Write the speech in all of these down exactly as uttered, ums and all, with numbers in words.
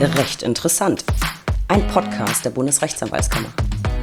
Recht interessant. Ein Podcast der Bundesrechtsanwaltskammer.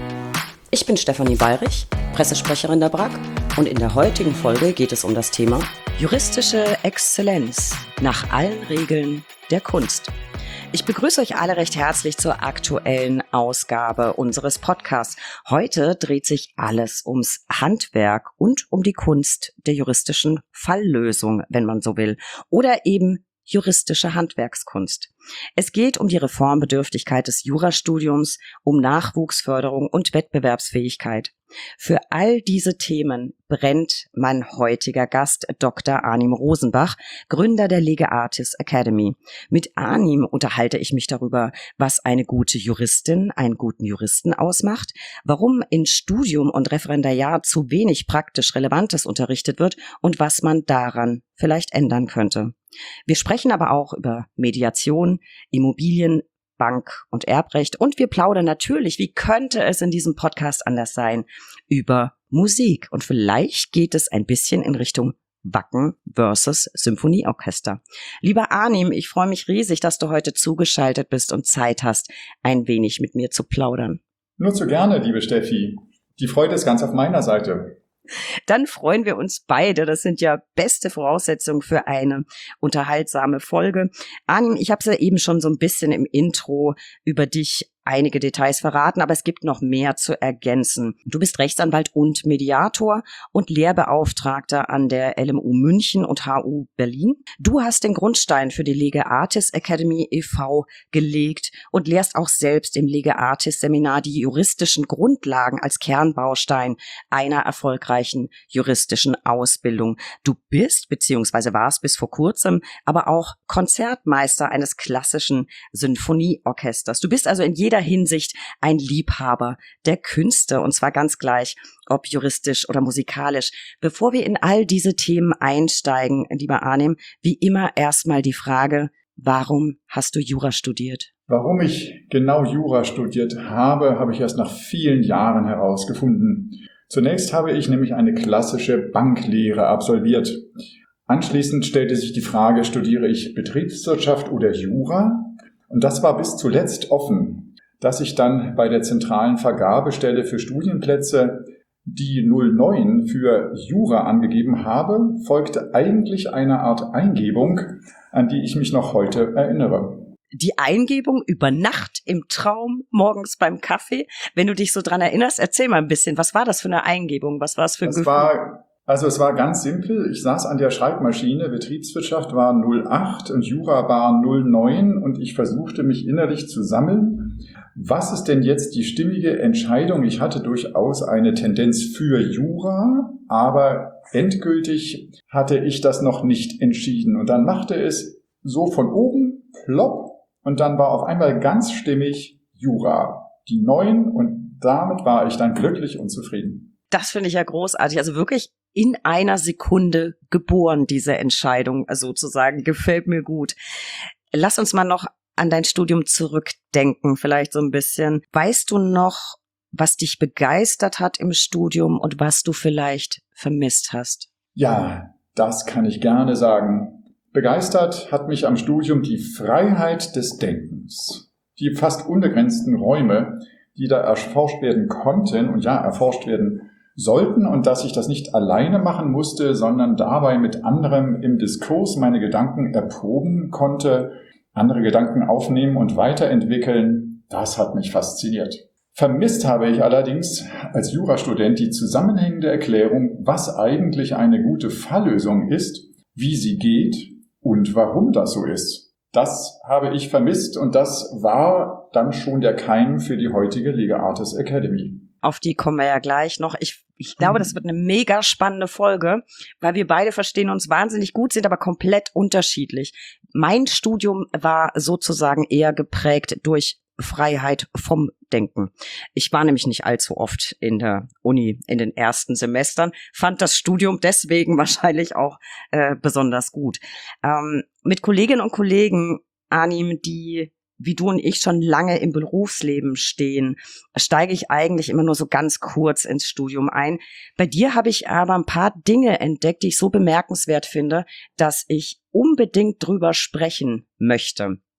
Ich bin Stefanie Bayrich, Pressesprecherin der B R A K, und in der heutigen Folge geht es um das Thema juristische Exzellenz nach allen Regeln der Kunst. Ich begrüße euch alle recht herzlich zur aktuellen Ausgabe unseres Podcasts. Heute dreht sich alles ums Handwerk und um die Kunst der juristischen Falllösung, wenn man so will, oder eben juristische Handwerkskunst. Es geht um die Reformbedürftigkeit des Jurastudiums, um Nachwuchsförderung und Wettbewerbsfähigkeit. Für all diese Themen brennt mein heutiger Gast, Doktor Arnim Rosenbach, Gründer der Lege Artis Academy. Mit Arnim unterhalte ich mich darüber, was eine gute Juristin, einen guten Juristen ausmacht, warum in Studium und Referendariat zu wenig praktisch Relevantes unterrichtet wird und was man daran vielleicht ändern könnte. Wir sprechen aber auch über Mediation, Immobilien, Bank- und Erbrecht und wir plaudern natürlich, wie könnte es in diesem Podcast anders sein, über Musik. Und vielleicht geht es ein bisschen in Richtung Wacken versus Symphonieorchester. Lieber Arnim, ich freue mich riesig, dass du heute zugeschaltet bist und Zeit hast, ein wenig mit mir zu plaudern. Nur zu gerne, liebe Steffi. Die Freude ist ganz auf meiner Seite. Dann freuen wir uns beide. Das sind ja beste Voraussetzungen für eine unterhaltsame Folge. Arnim, ich habe es ja eben schon so ein bisschen im Intro über dich einige Details verraten, aber es gibt noch mehr zu ergänzen. Du bist Rechtsanwalt und Mediator und Lehrbeauftragter an der L M U München und H U Berlin. Du hast den Grundstein für die Lege Artis Academy e V gelegt und lehrst auch selbst im Lege Artis Seminar die juristischen Grundlagen als Kernbaustein einer erfolgreichen juristischen Ausbildung. Du bist bzw. warst bis vor kurzem aber auch Konzertmeister eines klassischen Sinfonieorchesters. Du bist also in jeder Hinsicht ein Liebhaber der Künste, und zwar ganz gleich, ob juristisch oder musikalisch. Bevor wir in all diese Themen einsteigen, lieber Arnim, wie immer erstmal die Frage, warum hast du Jura studiert? Warum ich genau Jura studiert habe, habe ich erst nach vielen Jahren herausgefunden. Zunächst habe ich nämlich eine klassische Banklehre absolviert. Anschließend stellte sich die Frage, studiere ich Betriebswirtschaft oder Jura? Und das war bis zuletzt offen. Dass ich dann bei der zentralen Vergabestelle für Studienplätze die null neun für Jura angegeben habe, folgte eigentlich eine Art Eingebung, an die ich mich noch heute erinnere. Die Eingebung über Nacht im Traum, morgens beim Kaffee. Wenn du dich so dran erinnerst, erzähl mal ein bisschen. Was war das für eine Eingebung? Was war es für ein das Gefühl? War, also es war ganz simpel. Ich saß an der Schreibmaschine. Betriebswirtschaft war null acht und Jura war null neun und ich versuchte mich innerlich zu sammeln. Was ist denn jetzt die stimmige Entscheidung? Ich hatte durchaus eine Tendenz für Jura, aber endgültig hatte ich das noch nicht entschieden. Und dann machte es so von oben plopp und dann war auf einmal ganz stimmig Jura, die neun, und damit war ich dann glücklich und zufrieden. Das finde ich ja großartig. Also wirklich in einer Sekunde geboren, diese Entscheidung sozusagen. Gefällt mir gut. Lass uns mal noch an dein Studium zurückdenken, vielleicht so ein bisschen. Weißt du noch, was dich begeistert hat im Studium und was du vielleicht vermisst hast? Ja, das kann ich gerne sagen. Begeistert hat mich am Studium die Freiheit des Denkens. Die fast unbegrenzten Räume, die da erforscht werden konnten und ja, erforscht werden sollten, und dass ich das nicht alleine machen musste, sondern dabei mit anderem im Diskurs meine Gedanken erproben konnte, andere Gedanken aufnehmen und weiterentwickeln, das hat mich fasziniert. Vermisst habe ich allerdings als Jurastudent die zusammenhängende Erklärung, was eigentlich eine gute Falllösung ist, wie sie geht und warum das so ist. Das habe ich vermisst und das war dann schon der Keim für die heutige Lege Artis Academy. Auf die kommen wir ja gleich noch. Ich, ich glaube, das wird eine mega spannende Folge, weil wir beide verstehen uns wahnsinnig gut, sind aber komplett unterschiedlich. Mein Studium war sozusagen eher geprägt durch Freiheit vom Denken. Ich war nämlich nicht allzu oft in der Uni in den ersten Semestern, fand das Studium deswegen wahrscheinlich auch äh, besonders gut. Ähm, mit Kolleginnen und Kollegen, Arnim, die wie du und ich schon lange im Berufsleben stehen, steige ich eigentlich immer nur so ganz kurz ins Studium ein. Bei dir habe ich aber ein paar Dinge entdeckt, die ich so bemerkenswert finde, dass ich unbedingt drüber sprechen möchte.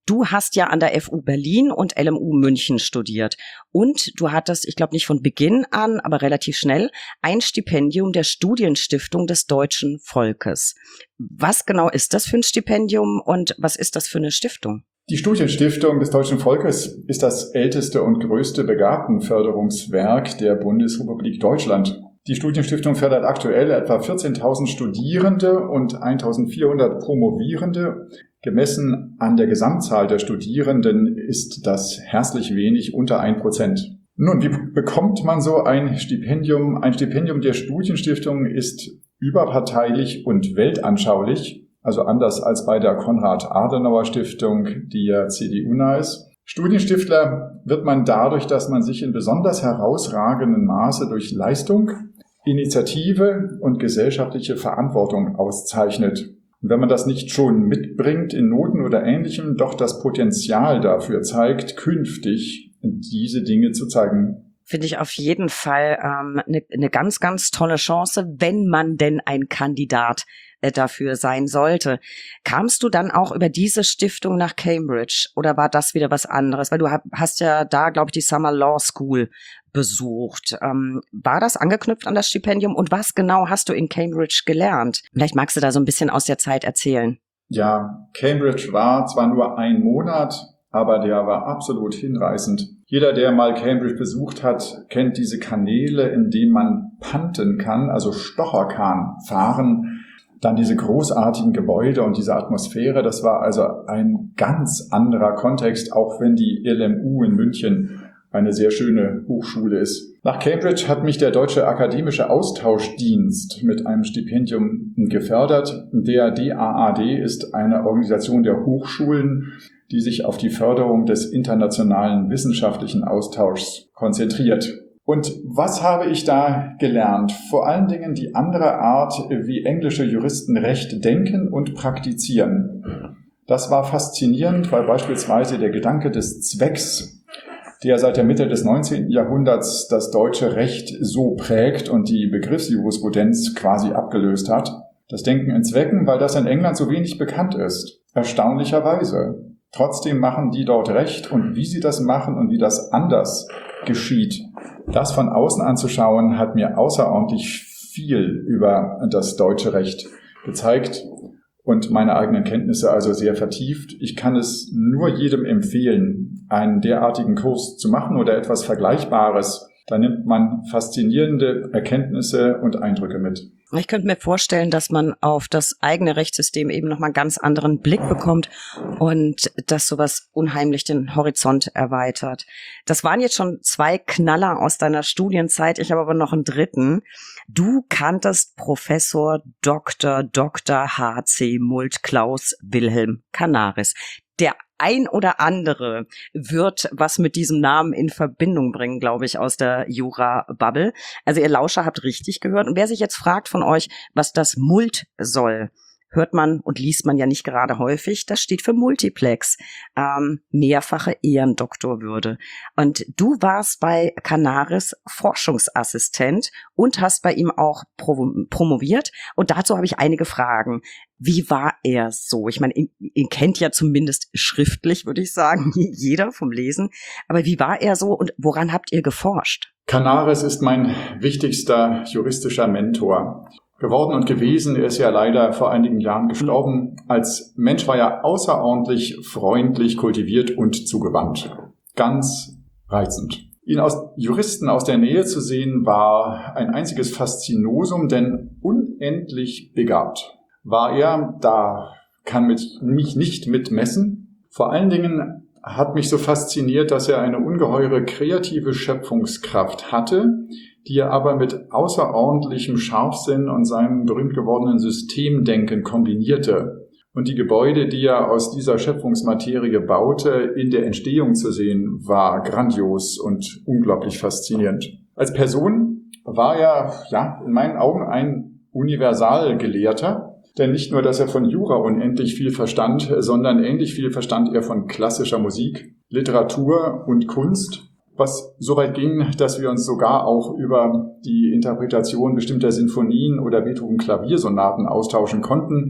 Du hast ja an der F U Berlin und L M U München studiert und du hattest, ich glaube nicht von Beginn an, aber relativ schnell, ein Stipendium der Studienstiftung des deutschen Volkes. Was genau ist das für ein Stipendium und was ist das für eine Stiftung? Die Studienstiftung des deutschen Volkes ist das älteste und größte Begabtenförderungswerk der Bundesrepublik Deutschland. Die Studienstiftung fördert aktuell etwa vierzehntausend Studierende und eintausendvierhundert Promovierende. Gemessen an der Gesamtzahl der Studierenden ist das herzlich wenig, unter ein Prozent. Nun, wie bekommt man so ein Stipendium? Ein Stipendium der Studienstiftung ist überparteilich und weltanschaulich, also anders als bei der Konrad-Adenauer-Stiftung, die ja C D U-nah ist. Studienstiftler wird man dadurch, dass man sich in besonders herausragendem Maße durch Leistung, Initiative und gesellschaftliche Verantwortung auszeichnet. Und wenn man das nicht schon mitbringt in Noten oder Ähnlichem, doch das Potenzial dafür zeigt, künftig diese Dinge zu zeigen. Finde ich auf jeden Fall ähm, eine, eine ganz, ganz tolle Chance, wenn man denn ein Kandidat äh, dafür sein sollte. Kamst du dann auch über diese Stiftung nach Cambridge oder war das wieder was anderes? Weil du hab, hast ja da, glaube ich, die Summer Law School besucht. Ähm, war das angeknüpft an das Stipendium und was genau hast du in Cambridge gelernt? Vielleicht magst du da so ein bisschen aus der Zeit erzählen. Ja, Cambridge war zwar nur ein Monat, aber der war absolut hinreißend. Jeder, der mal Cambridge besucht hat, kennt diese Kanäle, in denen man punten kann, also Stocherkahn fahren. Dann diese großartigen Gebäude und diese Atmosphäre. Das war also ein ganz anderer Kontext, auch wenn die L M U in München eine sehr schöne Hochschule ist. Nach Cambridge hat mich der Deutsche Akademische Austauschdienst mit einem Stipendium gefördert. Der D A A D ist eine Organisation der Hochschulen, die sich auf die Förderung des internationalen wissenschaftlichen Austauschs konzentriert. Und was habe ich da gelernt? Vor allen Dingen die andere Art, wie englische Juristen Recht denken und praktizieren. Das war faszinierend, weil beispielsweise der Gedanke des Zwecks, der seit der Mitte des neunzehnten Jahrhunderts das deutsche Recht so prägt und die Begriffsjurisprudenz quasi abgelöst hat. Das Denken in Zwecken, weil das in England so wenig bekannt ist. Erstaunlicherweise. Trotzdem machen die dort Recht und wie sie das machen und wie das anders geschieht. Das von außen anzuschauen, hat mir außerordentlich viel über das deutsche Recht gezeigt und meine eigenen Kenntnisse also sehr vertieft. Ich kann es nur jedem empfehlen, einen derartigen Kurs zu machen oder etwas Vergleichbares. Da nimmt man faszinierende Erkenntnisse und Eindrücke mit. Ich könnte mir vorstellen, dass man auf das eigene Rechtssystem eben nochmal einen ganz anderen Blick bekommt und dass sowas unheimlich den Horizont erweitert. Das waren jetzt schon zwei Knaller aus deiner Studienzeit. Ich habe aber noch einen dritten. Du kanntest Professor Doktor Doktor H C Mult Klaus Wilhelm Canaris. Der ein oder andere wird was mit diesem Namen in Verbindung bringen, glaube ich, aus der Jura-Bubble. Also ihr Lauscher habt richtig gehört. Und wer sich jetzt fragt von euch, was das Mult soll, hört man und liest man ja nicht gerade häufig. Das steht für Multiplex, ähm, mehrfache Ehrendoktorwürde. Und du warst bei Canaris Forschungsassistent und hast bei ihm auch pro- promoviert. Und dazu habe ich einige Fragen. Wie war er so? Ich meine, ihn, ihn kennt ja zumindest schriftlich, würde ich sagen, jeder vom Lesen. Aber wie war er so und woran habt ihr geforscht? Canaris ist mein wichtigster juristischer Mentor geworden und gewesen. Er ist ja leider vor einigen Jahren gestorben. Als Mensch war er außerordentlich freundlich, kultiviert und zugewandt. Ganz reizend. Ihn als Juristen aus der Nähe zu sehen, war ein einziges Faszinosum, denn unendlich begabt war er. Da kann mich nicht mitmessen. Vor allen Dingen hat mich so fasziniert, dass er eine ungeheure kreative Schöpfungskraft hatte, die er aber mit außerordentlichem Scharfsinn und seinem berühmt gewordenen Systemdenken kombinierte. Und die Gebäude, die er aus dieser Schöpfungsmaterie baute, in der Entstehung zu sehen, war grandios und unglaublich faszinierend. Als Person war er, ja, in meinen Augen ein Universalgelehrter. Denn nicht nur, dass er von Jura unendlich viel verstand, sondern ähnlich viel verstand er von klassischer Musik, Literatur und Kunst, was so weit ging, dass wir uns sogar auch über die Interpretation bestimmter Sinfonien oder Beethoven-Klaviersonaten austauschen konnten.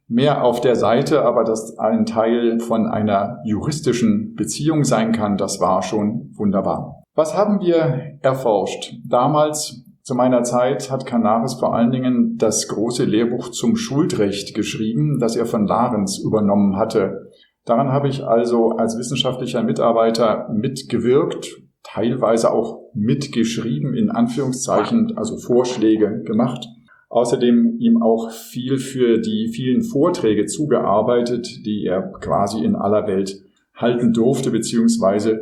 mehr auf der Seite, aber dass ein Teil von einer juristischen Beziehung sein kann, das war schon wunderbar. Was haben wir erforscht? Damals, zu meiner Zeit, hat Canaris vor allen Dingen das große Lehrbuch zum Schuldrecht geschrieben, das er von Lahrens übernommen hatte. Daran habe ich also als wissenschaftlicher Mitarbeiter mitgewirkt, teilweise auch mitgeschrieben, in Anführungszeichen, also Vorschläge gemacht. Außerdem ihm auch viel für die vielen Vorträge zugearbeitet, die er quasi in aller Welt halten durfte bzw.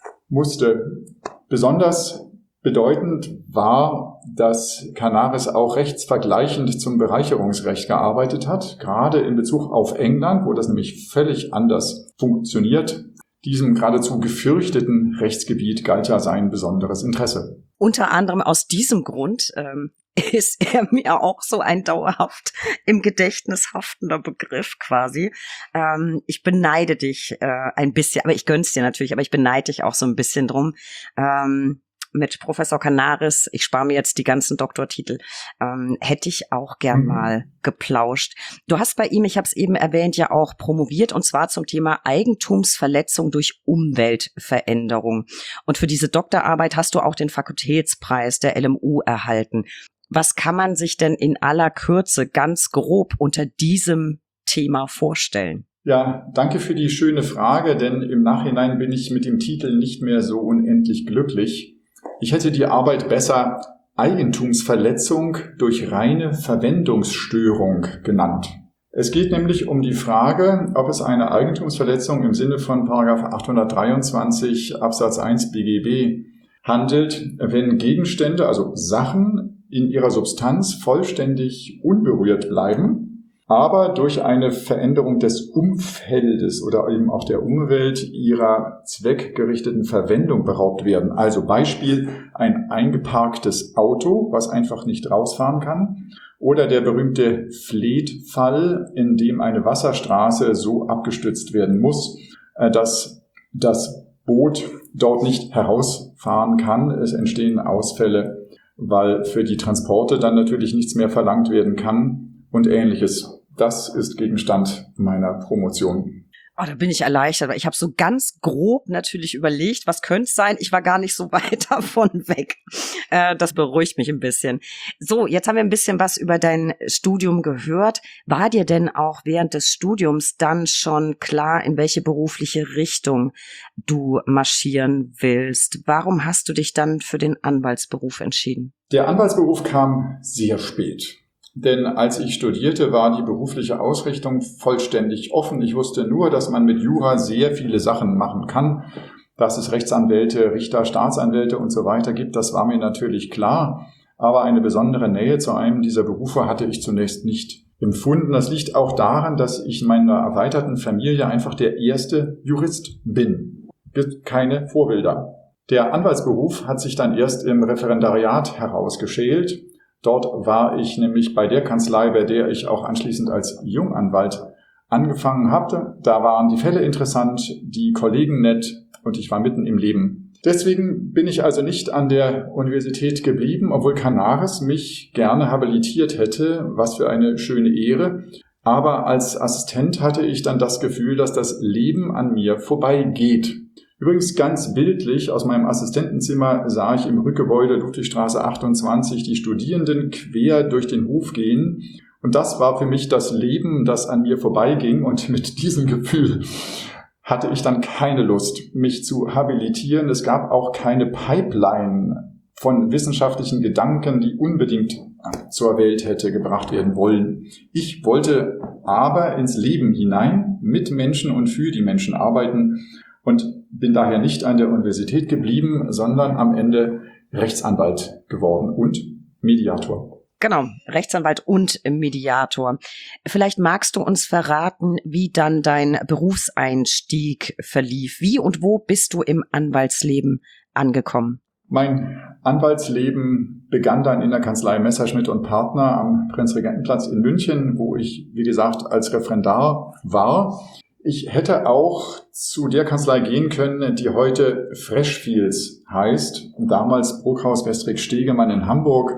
musste. Besonders bedeutend war, dass Canaris auch rechtsvergleichend zum Bereicherungsrecht gearbeitet hat, gerade in Bezug auf England, wo das nämlich völlig anders funktioniert. Diesem geradezu gefürchteten Rechtsgebiet galt ja sein besonderes Interesse. Unter anderem aus diesem Grund ähm, ist er mir auch so ein dauerhaft im Gedächtnis haftender Begriff quasi. Ähm, ich beneide dich äh, ein bisschen, aber ich gönn's dir natürlich, aber ich beneide dich auch so ein bisschen drum. Ähm, mit Professor Canaris, ich spare mir jetzt die ganzen Doktortitel, ähm, hätte ich auch gern mhm. mal geplauscht. Du hast bei ihm, ich habe es eben erwähnt, ja auch promoviert, und zwar zum Thema Eigentumsverletzung durch Umweltveränderung. Und für diese Doktorarbeit hast du auch den Fakultätspreis der L M U erhalten. Was kann man sich denn in aller Kürze ganz grob unter diesem Thema vorstellen? Ja, danke für die schöne Frage, denn im Nachhinein bin ich mit dem Titel nicht mehr so unendlich glücklich. Ich hätte die Arbeit besser Eigentumsverletzung durch reine Verwendungsstörung genannt. Es geht nämlich um die Frage, ob es eine Eigentumsverletzung im Sinne von Paragraph achthundertdreiundzwanzig Absatz eins B G B handelt, wenn Gegenstände, also Sachen, in ihrer Substanz vollständig unberührt bleiben, aber durch eine Veränderung des Umfeldes oder eben auch der Umwelt ihrer zweckgerichteten Verwendung beraubt werden. Also Beispiel, ein eingeparktes Auto, was einfach nicht rausfahren kann, oder der berühmte Fleet-Fall, in dem eine Wasserstraße so abgestützt werden muss, dass das Boot dort nicht herausfahren kann. Es entstehen Ausfälle, weil für die Transporte dann natürlich nichts mehr verlangt werden kann. Und Ähnliches. Das ist Gegenstand meiner Promotion. Oh, da bin ich erleichtert, weil ich habe so ganz grob natürlich überlegt, was könnte es sein. Ich war gar nicht so weit davon weg. Äh, das beruhigt mich ein bisschen. So, jetzt haben wir ein bisschen was über dein Studium gehört. War dir denn auch während des Studiums dann schon klar, in welche berufliche Richtung du marschieren willst? Warum hast du dich dann für den Anwaltsberuf entschieden? Der Anwaltsberuf kam sehr spät. Denn als ich studierte, war die berufliche Ausrichtung vollständig offen. Ich wusste nur, dass man mit Jura sehr viele Sachen machen kann, dass es Rechtsanwälte, Richter, Staatsanwälte und so weiter gibt. Das war mir natürlich klar. Aber eine besondere Nähe zu einem dieser Berufe hatte ich zunächst nicht empfunden. Das liegt auch daran, dass ich in meiner erweiterten Familie einfach der erste Jurist bin. Es gibt keine Vorbilder. Der Anwaltsberuf hat sich dann erst im Referendariat herausgeschält. Dort war ich nämlich bei der Kanzlei, bei der ich auch anschließend als Junganwalt angefangen hatte. Da waren die Fälle interessant, die Kollegen nett und ich war mitten im Leben. Deswegen bin ich also nicht an der Universität geblieben, obwohl Canaris mich gerne habilitiert hätte. Was für eine schöne Ehre. Aber als Assistent hatte ich dann das Gefühl, dass das Leben an mir vorbeigeht. Übrigens ganz bildlich, aus meinem Assistentenzimmer sah ich im Rückgebäude Ludwigstraße achtundzwanzig die Studierenden quer durch den Hof gehen. Und das war für mich das Leben, das an mir vorbeiging. Und mit diesem Gefühl hatte ich dann keine Lust, mich zu habilitieren. Es gab auch keine Pipeline von wissenschaftlichen Gedanken, die unbedingt zur Welt hätte gebracht werden wollen. Ich wollte aber ins Leben hinein, mit Menschen und für die Menschen arbeiten und bin daher nicht an der Universität geblieben, sondern am Ende Rechtsanwalt geworden und Mediator. Genau, Rechtsanwalt und Mediator. Vielleicht magst du uns verraten, wie dann dein Berufseinstieg verlief. Wie und wo bist du im Anwaltsleben angekommen? Mein Anwaltsleben begann dann in der Kanzlei Messerschmidt und Partner am Prinzregentenplatz in München, wo ich, wie gesagt, als Referendar war. Ich hätte auch zu der Kanzlei gehen können, die heute Freshfields heißt. Damals Bruckhaus Westrig Stegemann in Hamburg.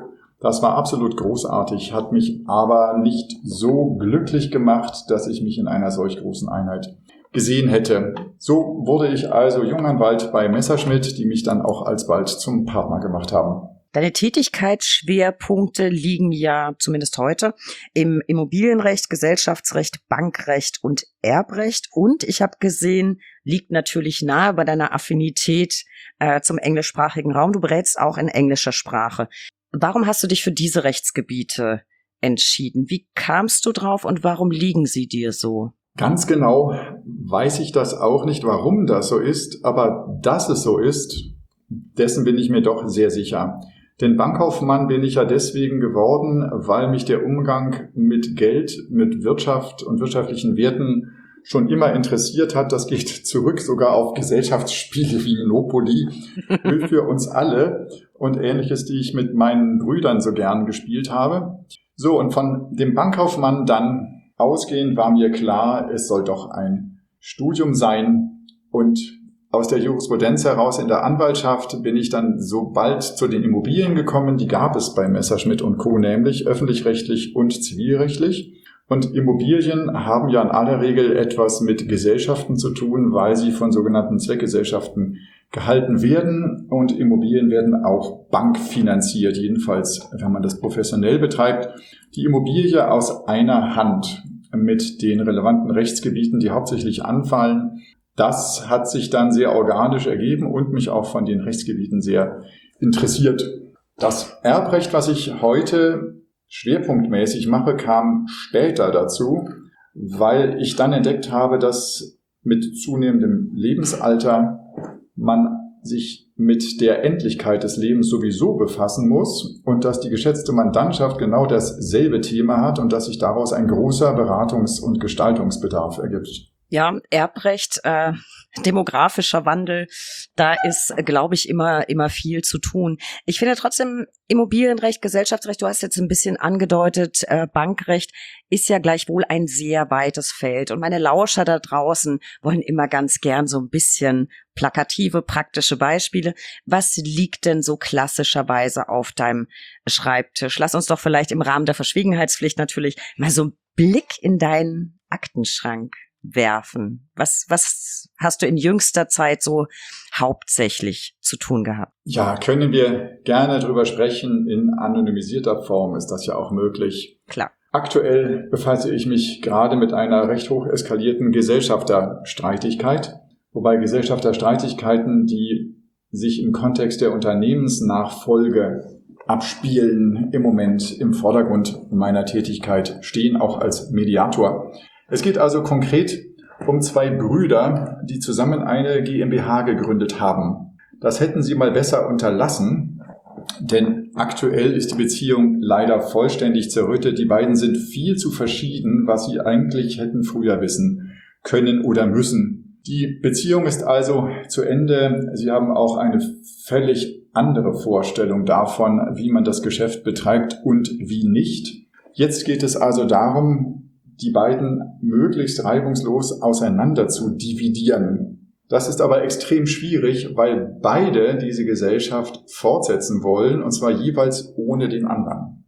Das war absolut großartig, hat mich aber nicht so glücklich gemacht, dass ich mich in einer solch großen Einheit gesehen hätte. So wurde ich also Junganwalt bei Messerschmitt, die mich dann auch alsbald zum Partner gemacht haben. Deine Tätigkeitsschwerpunkte liegen ja zumindest heute im Immobilienrecht, Gesellschaftsrecht, Bankrecht und Erbrecht. Und ich habe gesehen, liegt natürlich nahe bei deiner Affinität äh, zum englischsprachigen Raum. Du berätst auch in englischer Sprache. Warum hast du dich für diese Rechtsgebiete entschieden? Wie kamst du drauf und warum liegen sie dir so? Ganz genau weiß ich das auch nicht, warum das so ist, aber dass es so ist, dessen bin ich mir doch sehr sicher. Denn Bankkaufmann bin ich ja deswegen geworden, weil mich der Umgang mit Geld, mit Wirtschaft und wirtschaftlichen Werten schon immer interessiert hat. Das geht zurück sogar auf Gesellschaftsspiele wie Monopoly für uns alle und Ähnliches, die ich mit meinen Brüdern so gern gespielt habe. So, und von dem Bankkaufmann dann ausgehend war mir klar, es soll doch ein Studium sein. Und aus der Jurisprudenz heraus in der Anwaltschaft bin ich dann so bald zu den Immobilien gekommen. Die gab es bei Messerschmitt und Co. nämlich öffentlich-rechtlich und zivilrechtlich. Und Immobilien haben ja in aller Regel etwas mit Gesellschaften zu tun, weil sie von sogenannten Zweckgesellschaften gehalten werden. Und Immobilien werden auch bankfinanziert, jedenfalls wenn man das professionell betreibt. Die Immobilie aus einer Hand mit den relevanten Rechtsgebieten, die hauptsächlich anfallen, das hat sich dann sehr organisch ergeben und mich auch von den Rechtsgebieten sehr interessiert. Das Erbrecht, was ich heute schwerpunktmäßig mache, kam später dazu, weil ich dann entdeckt habe, dass mit zunehmendem Lebensalter man sich mit der Endlichkeit des Lebens sowieso befassen muss und dass die geschätzte Mandantschaft genau dasselbe Thema hat und dass sich daraus ein großer Beratungs- und Gestaltungsbedarf ergibt. Ja, Erbrecht, äh, demografischer Wandel, da ist, glaube ich, immer immer viel zu tun. Ich finde trotzdem Immobilienrecht, Gesellschaftsrecht, du hast jetzt ein bisschen angedeutet, äh, Bankrecht ist ja gleichwohl ein sehr weites Feld. Und meine Lauscher da draußen wollen immer ganz gern so ein bisschen plakative, praktische Beispiele. Was liegt denn so klassischerweise auf deinem Schreibtisch? Lass uns doch vielleicht im Rahmen der Verschwiegenheitspflicht natürlich mal so einen Blick in deinen Aktenschrank werfen. Was, was hast du in jüngster Zeit so hauptsächlich zu tun gehabt? Ja, können wir gerne drüber sprechen. In anonymisierter Form ist das ja auch möglich. Klar. Aktuell befasse ich mich gerade mit einer recht hoch eskalierten Gesellschafterstreitigkeit, wobei Gesellschafterstreitigkeiten, die sich im Kontext der Unternehmensnachfolge abspielen, im Moment im Vordergrund meiner Tätigkeit stehen, auch als Mediator. Es geht also konkret um zwei Brüder, die zusammen eine GmbH gegründet haben. Das hätten sie mal besser unterlassen, denn aktuell ist die Beziehung leider vollständig zerrüttet. Die beiden sind viel zu verschieden, was sie eigentlich hätten früher wissen können oder müssen. Die Beziehung ist also zu Ende. Sie haben auch eine völlig andere Vorstellung davon, wie man das Geschäft betreibt und wie nicht. Jetzt geht es also darum, die beiden möglichst reibungslos auseinander zu dividieren. Das ist aber extrem schwierig, weil beide diese Gesellschaft fortsetzen wollen, und zwar jeweils ohne den anderen.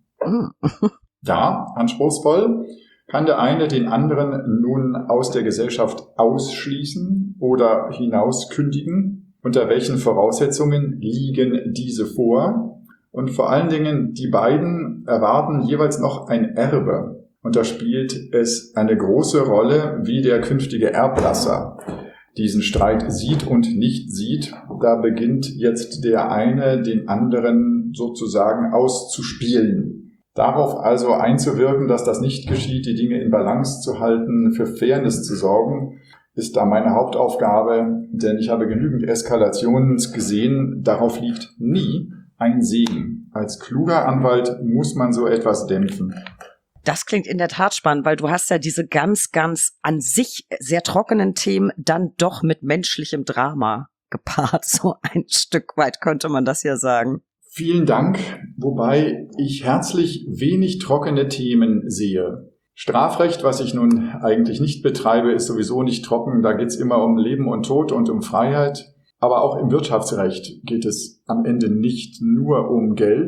Ja, anspruchsvoll. Kann der eine den anderen nun aus der Gesellschaft ausschließen oder hinauskündigen? Unter welchen Voraussetzungen liegen diese vor? Und vor allen Dingen, die beiden erwarten jeweils noch ein Erbe. Und da spielt es eine große Rolle, wie der künftige Erblasser diesen Streit sieht und nicht sieht. Da beginnt jetzt der eine, den anderen sozusagen auszuspielen. Darauf also einzuwirken, dass das nicht geschieht, die Dinge in Balance zu halten, für Fairness zu sorgen, ist da meine Hauptaufgabe, denn ich habe genügend Eskalationen gesehen. Darauf liegt nie ein Segen. Als kluger Anwalt muss man so etwas dämpfen. Das klingt in der Tat spannend, weil du hast ja diese ganz, ganz an sich sehr trockenen Themen dann doch mit menschlichem Drama gepaart. So ein Stück weit könnte man das ja sagen. Vielen Dank, wobei ich herzlich wenig trockene Themen sehe. Strafrecht, was ich nun eigentlich nicht betreibe, ist sowieso nicht trocken. Da geht es immer um Leben und Tod und um Freiheit. Aber auch im Wirtschaftsrecht geht es am Ende nicht nur um Geld,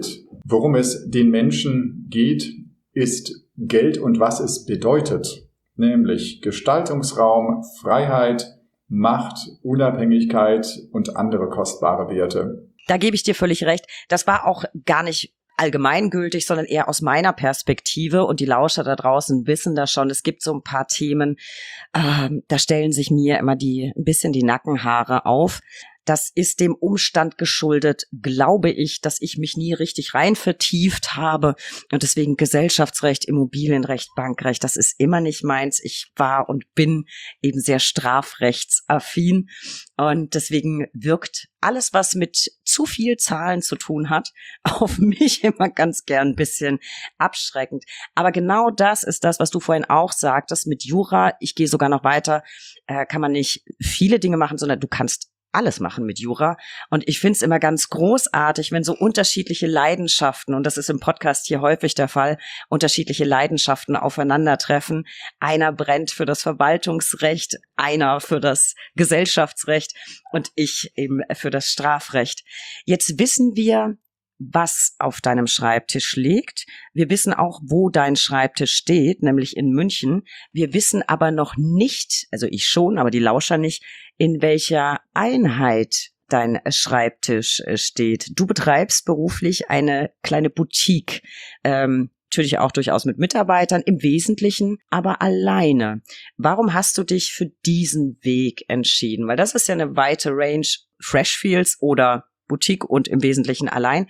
Worum es den Menschen geht, ist Geld und was es bedeutet, nämlich Gestaltungsraum, Freiheit, Macht, Unabhängigkeit und andere kostbare Werte. Da gebe ich dir völlig recht. Das war auch gar nicht allgemeingültig, sondern eher aus meiner Perspektive, und die Lauscher da draußen wissen das schon. Es gibt so ein paar Themen, ähm, da stellen sich mir immer die ein bisschen die Nackenhaare auf. Das ist dem Umstand geschuldet, glaube ich, dass ich mich nie richtig rein vertieft habe, und deswegen Gesellschaftsrecht, Immobilienrecht, Bankrecht, das ist immer nicht meins. Ich war und bin eben sehr strafrechtsaffin, und deswegen wirkt alles, was mit zu viel Zahlen zu tun hat, auf mich immer ganz gern ein bisschen abschreckend. Aber genau das ist das, was du vorhin auch sagtest mit Jura. Ich gehe sogar noch weiter, äh, kann man nicht viele Dinge machen, sondern du kannst alles machen mit Jura. Und ich finde es immer ganz großartig, wenn so unterschiedliche Leidenschaften, und das ist im Podcast hier häufig der Fall, unterschiedliche Leidenschaften aufeinandertreffen. Einer brennt für das Verwaltungsrecht, einer für das Gesellschaftsrecht und ich eben für das Strafrecht. Jetzt wissen wir, was auf deinem Schreibtisch liegt. Wir wissen auch, wo dein Schreibtisch steht, nämlich in München. Wir wissen aber noch nicht, also ich schon, aber die Lauscher nicht, in welcher Einheit dein Schreibtisch steht. Du betreibst beruflich eine kleine Boutique, ähm, natürlich auch durchaus mit Mitarbeitern, im Wesentlichen aber alleine. Warum hast du dich für diesen Weg entschieden? Weil das ist ja eine weite Range, Freshfields oder Boutique und im Wesentlichen allein.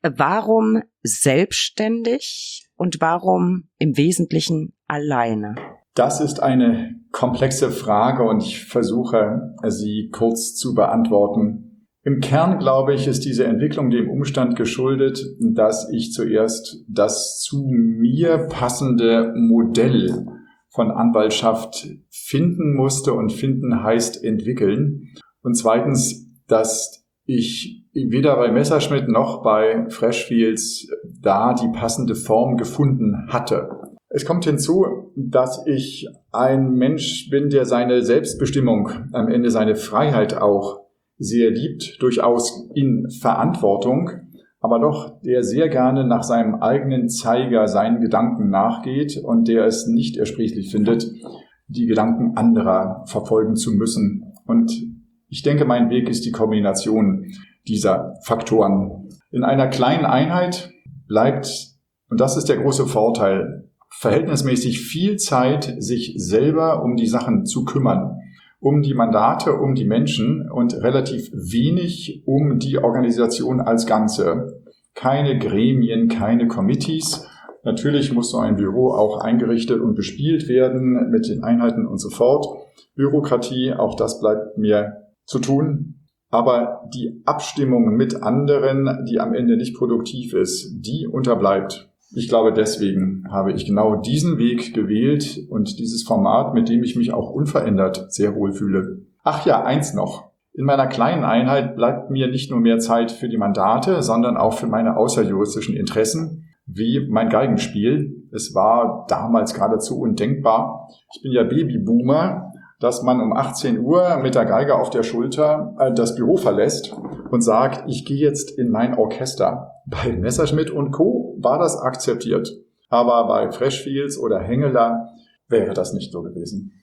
Warum selbstständig und warum im Wesentlichen alleine? Das ist eine komplexe Frage und ich versuche, sie kurz zu beantworten. Im Kern, glaube ich, ist diese Entwicklung dem Umstand geschuldet, dass ich zuerst das zu mir passende Modell von Anwaltschaft finden musste, und finden heißt entwickeln. Und zweitens, dass ich weder bei Messerschmitt noch bei Freshfields da die passende Form gefunden hatte. Es kommt hinzu, dass ich ein Mensch bin, der seine Selbstbestimmung, am Ende seine Freiheit auch sehr liebt, durchaus in Verantwortung, aber doch der sehr gerne nach seinem eigenen Zeiger seinen Gedanken nachgeht und der es nicht ersprießlich findet, die Gedanken anderer verfolgen zu müssen. Und ich denke, mein Weg ist die Kombination dieser Faktoren. In einer kleinen Einheit bleibt, und das ist der große Vorteil, verhältnismäßig viel Zeit, sich selber um die Sachen zu kümmern, um die Mandate, um die Menschen und relativ wenig um die Organisation als Ganze. Keine Gremien, keine Committees. Natürlich muss so ein Büro auch eingerichtet und bespielt werden mit den Einheiten und so fort. Bürokratie, auch das bleibt mir zu tun. Aber die Abstimmung mit anderen, die am Ende nicht produktiv ist, die unterbleibt. Ich glaube, deswegen habe ich genau diesen Weg gewählt und dieses Format, mit dem ich mich auch unverändert sehr wohl fühle. Ach ja, eins noch. In meiner kleinen Einheit bleibt mir nicht nur mehr Zeit für die Mandate, sondern auch für meine außerjuristischen Interessen, wie mein Geigenspiel. Es war damals geradezu undenkbar. Ich bin ja Babyboomer, dass man um achtzehn Uhr mit der Geige auf der Schulter das Büro verlässt und sagt, ich gehe jetzt in mein Orchester. Bei Messerschmitt und Co. war das akzeptiert. Aber bei Freshfields oder Hengeler wäre das nicht so gewesen.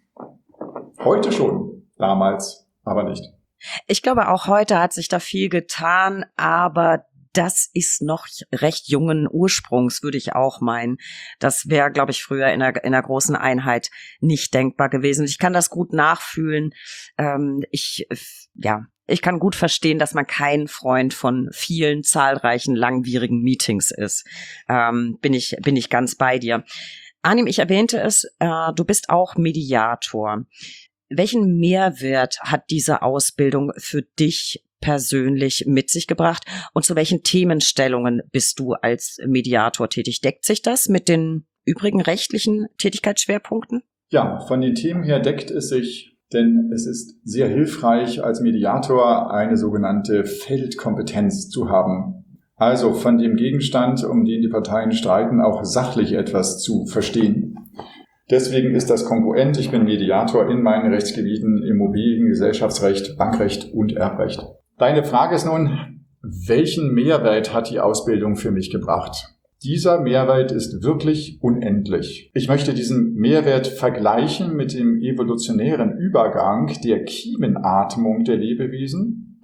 Heute schon, damals aber nicht. Ich glaube, auch heute hat sich da viel getan, aber das ist noch recht jungen Ursprungs, würde ich auch meinen. Das wäre, glaube ich, früher in einer, in einer großen Einheit nicht denkbar gewesen. Ich kann das gut nachfühlen. Ähm, ich, ja, ich kann gut verstehen, dass man kein Freund von vielen, zahlreichen, langwierigen Meetings ist. Ähm, bin ich, bin ich ganz bei dir. Arnim, ich erwähnte es, äh, du bist auch Mediator. Welchen Mehrwert hat diese Ausbildung für dich persönlich mit sich gebracht und zu welchen Themenstellungen bist du als Mediator tätig? Deckt sich das mit den übrigen rechtlichen Tätigkeitsschwerpunkten? Ja, von den Themen her deckt es sich, denn es ist sehr hilfreich, als Mediator eine sogenannte Feldkompetenz zu haben. Also von dem Gegenstand, um den die Parteien streiten, auch sachlich etwas zu verstehen. Deswegen ist das kongruent. Ich bin Mediator in meinen Rechtsgebieten Immobilien, Gesellschaftsrecht, Bankrecht und Erbrecht. Deine Frage ist nun, welchen Mehrwert hat die Ausbildung für mich gebracht? Dieser Mehrwert ist wirklich unendlich. Ich möchte diesen Mehrwert vergleichen mit dem evolutionären Übergang der Kiemenatmung der Lebewesen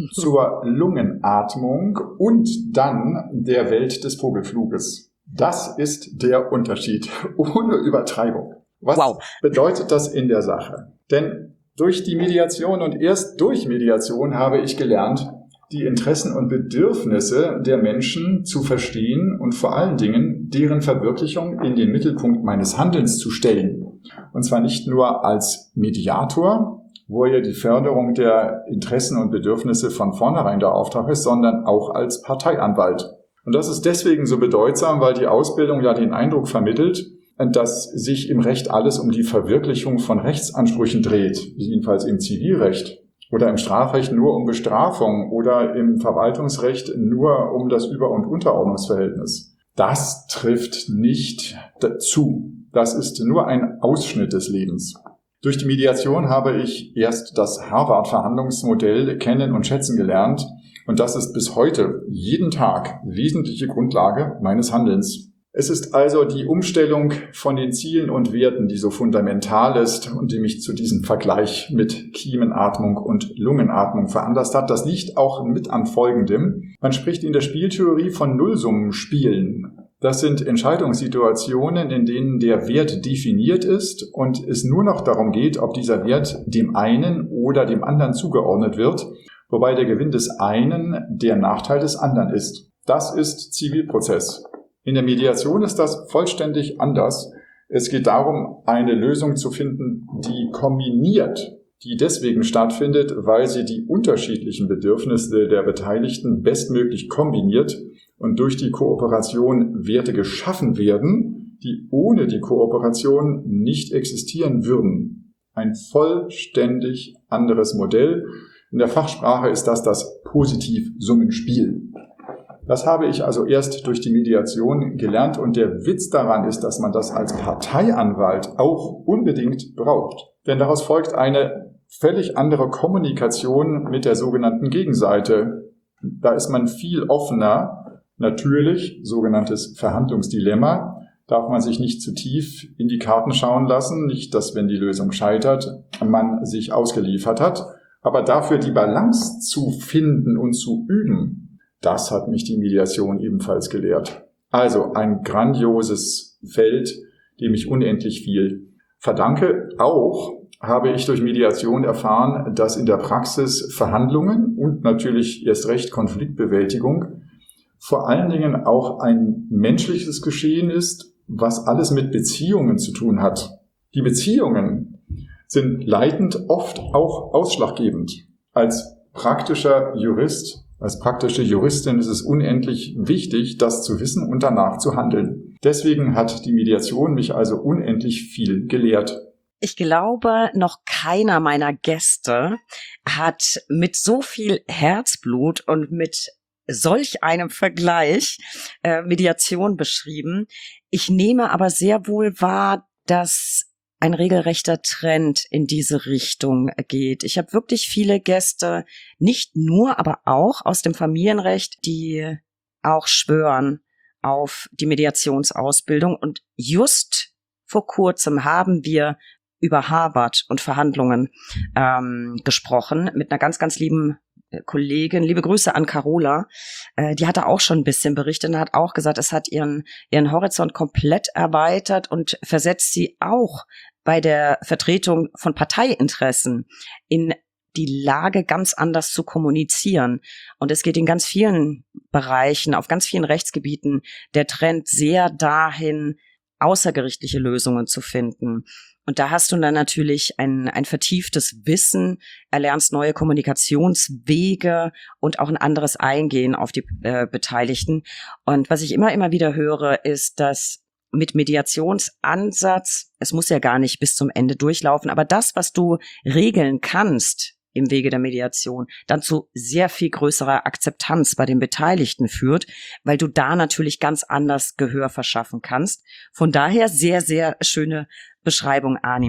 zur Lungenatmung und dann der Welt des Vogelfluges. Das ist der Unterschied, ohne Übertreibung. Was wow. bedeutet das in der Sache? Denn durch die Mediation und erst durch Mediation habe ich gelernt, die Interessen und Bedürfnisse der Menschen zu verstehen und vor allen Dingen deren Verwirklichung in den Mittelpunkt meines Handelns zu stellen. Und zwar nicht nur als Mediator, wo ja die Förderung der Interessen und Bedürfnisse von vornherein der Auftrag ist, sondern auch als Parteianwalt. Und das ist deswegen so bedeutsam, weil die Ausbildung ja den Eindruck vermittelt, dass sich im Recht alles um die Verwirklichung von Rechtsansprüchen dreht, jedenfalls im Zivilrecht. Oder im Strafrecht nur um Bestrafung oder im Verwaltungsrecht nur um das Über- und Unterordnungsverhältnis. Das trifft nicht zu. Das ist nur ein Ausschnitt des Lebens. Durch die Mediation habe ich erst das Harvard-Verhandlungsmodell kennen und schätzen gelernt. Und das ist bis heute jeden Tag wesentliche Grundlage meines Handelns. Es ist also die Umstellung von den Zielen und Werten, die so fundamental ist und die mich zu diesem Vergleich mit Kiemenatmung und Lungenatmung veranlasst hat. Das liegt auch mit an Folgendem. Man spricht in der Spieltheorie von Nullsummenspielen. Das sind Entscheidungssituationen, in denen der Wert definiert ist und es nur noch darum geht, ob dieser Wert dem einen oder dem anderen zugeordnet wird, wobei der Gewinn des einen der Nachteil des anderen ist. Das ist Zivilprozess. In der Mediation ist das vollständig anders. Es geht darum, eine Lösung zu finden, die kombiniert, die deswegen stattfindet, weil sie die unterschiedlichen Bedürfnisse der Beteiligten bestmöglich kombiniert und durch die Kooperation Werte geschaffen werden, die ohne die Kooperation nicht existieren würden. Ein vollständig anderes Modell. In der Fachsprache ist das das Positivsummenspiel. Das habe ich also erst durch die Mediation gelernt und der Witz daran ist, dass man das als Parteianwalt auch unbedingt braucht. Denn daraus folgt eine völlig andere Kommunikation mit der sogenannten Gegenseite. Da ist man viel offener. Natürlich, sogenanntes Verhandlungsdilemma, darf man sich nicht zu tief in die Karten schauen lassen. Nicht, dass, wenn die Lösung scheitert, man sich ausgeliefert hat. Aber dafür die Balance zu finden und zu üben, das hat mich die Mediation ebenfalls gelehrt. Also ein grandioses Feld, dem ich unendlich viel verdanke. Auch habe ich durch Mediation erfahren, dass in der Praxis Verhandlungen und natürlich erst recht Konfliktbewältigung vor allen Dingen auch ein menschliches Geschehen ist, was alles mit Beziehungen zu tun hat. Die Beziehungen sind leitend, oft auch ausschlaggebend. Als praktischer Jurist Als praktische Juristin ist es unendlich wichtig, das zu wissen und danach zu handeln. Deswegen hat die Mediation mich also unendlich viel gelehrt. Ich glaube, noch keiner meiner Gäste hat mit so viel Herzblut und mit solch einem Vergleich äh, Mediation beschrieben. Ich nehme aber sehr wohl wahr, dass ein regelrechter Trend in diese Richtung geht. Ich habe wirklich viele Gäste, nicht nur, aber auch aus dem Familienrecht, die auch schwören auf die Mediationsausbildung. Und just vor kurzem haben wir über Harvard und Verhandlungen ähm, gesprochen mit einer ganz, ganz lieben Kollegin. Liebe Grüße an Carola. Äh, die hatte auch schon ein bisschen berichtet und hat auch gesagt, es hat ihren, ihren Horizont komplett erweitert und versetzt sie auch bei der Vertretung von Parteiinteressen in die Lage, ganz anders zu kommunizieren. Und es geht in ganz vielen Bereichen, auf ganz vielen Rechtsgebieten, der Trend sehr dahin, außergerichtliche Lösungen zu finden. Und da hast du dann natürlich ein, ein vertieftes Wissen, erlernst neue Kommunikationswege und auch ein anderes Eingehen auf die äh, Beteiligten. Und was ich immer, immer wieder höre, ist, dass mit Mediationsansatz, es muss ja gar nicht bis zum Ende durchlaufen, aber das, was du regeln kannst im Wege der Mediation, dann zu sehr viel größerer Akzeptanz bei den Beteiligten führt, weil du da natürlich ganz anders Gehör verschaffen kannst. Von daher sehr, sehr schöne Beschreibung, Arnim.